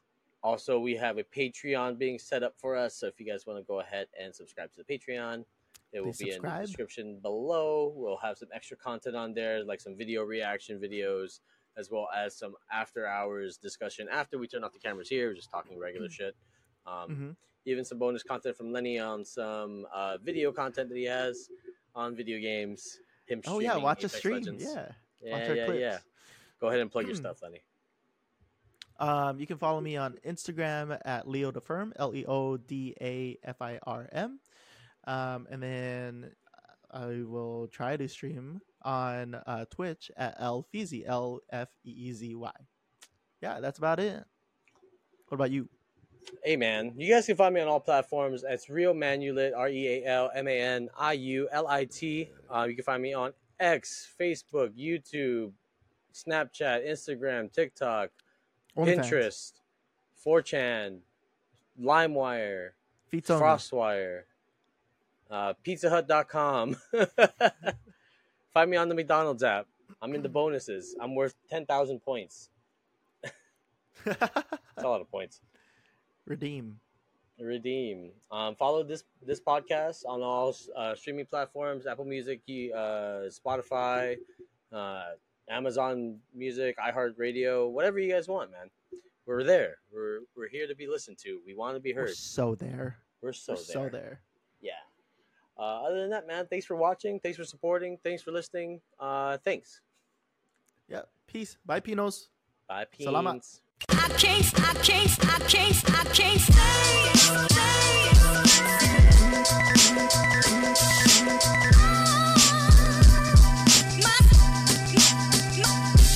S2: Also, we have a Patreon being set up for us. So if you guys want to go ahead and subscribe to the Patreon, it will
S3: Please
S2: be in the
S3: subscribe.
S2: description below. We'll have some extra content on there, like some video reaction videos, as well as some after hours discussion after we turn off the cameras here. We're just talking regular shit. Um,
S3: Mm-hmm.
S2: Even some bonus content from Lenny on some uh, video content that he has on video games. Him
S3: Oh
S2: streaming
S3: yeah, watch a
S2: Apex
S3: stream.
S2: Legends.
S3: Yeah,
S2: Yeah,
S3: watch our
S2: yeah,
S3: clips.
S2: yeah. Go ahead and plug your stuff, Lenny.
S3: Um, you can follow me on Instagram at Leo Defirm, L E O D A F I R M. Um, and then I will try to stream on uh, Twitch at L Feezy, L F E E Z Y. Yeah, that's about it. What about you?
S2: Hey man, you guys can find me on all platforms. It's Real Manulit, R E A L M A N I U L I T. Uh, you can find me on X, Facebook, YouTube, Snapchat, Instagram, TikTok,
S3: OnlyFans.
S2: Pinterest, four chan, LimeWire,
S3: Feet only.
S2: Frostwire, uh, Pizza Hut dot com. Find me on the McDonald's app. I'm in the bonuses. I'm worth ten thousand points. That's a lot of points.
S3: Redeem.
S2: Redeem. Um, follow this this podcast on all uh, streaming platforms: Apple Music, uh, Spotify, uh, Amazon Music, iHeartRadio, whatever you guys want, man. We're there. We're we're here to be listened to. We want to be
S3: We're
S2: heard.
S3: so there.
S2: We're so
S3: We're
S2: there.
S3: so there.
S2: Yeah. Uh, other than that, man, thanks for watching. Thanks for supporting. Thanks for listening. Uh, thanks.
S3: Yeah. Peace. Bye, Pinos.
S2: Bye,
S3: Salamat.
S2: Peens.
S1: I can't, I can't, I can't, I can't.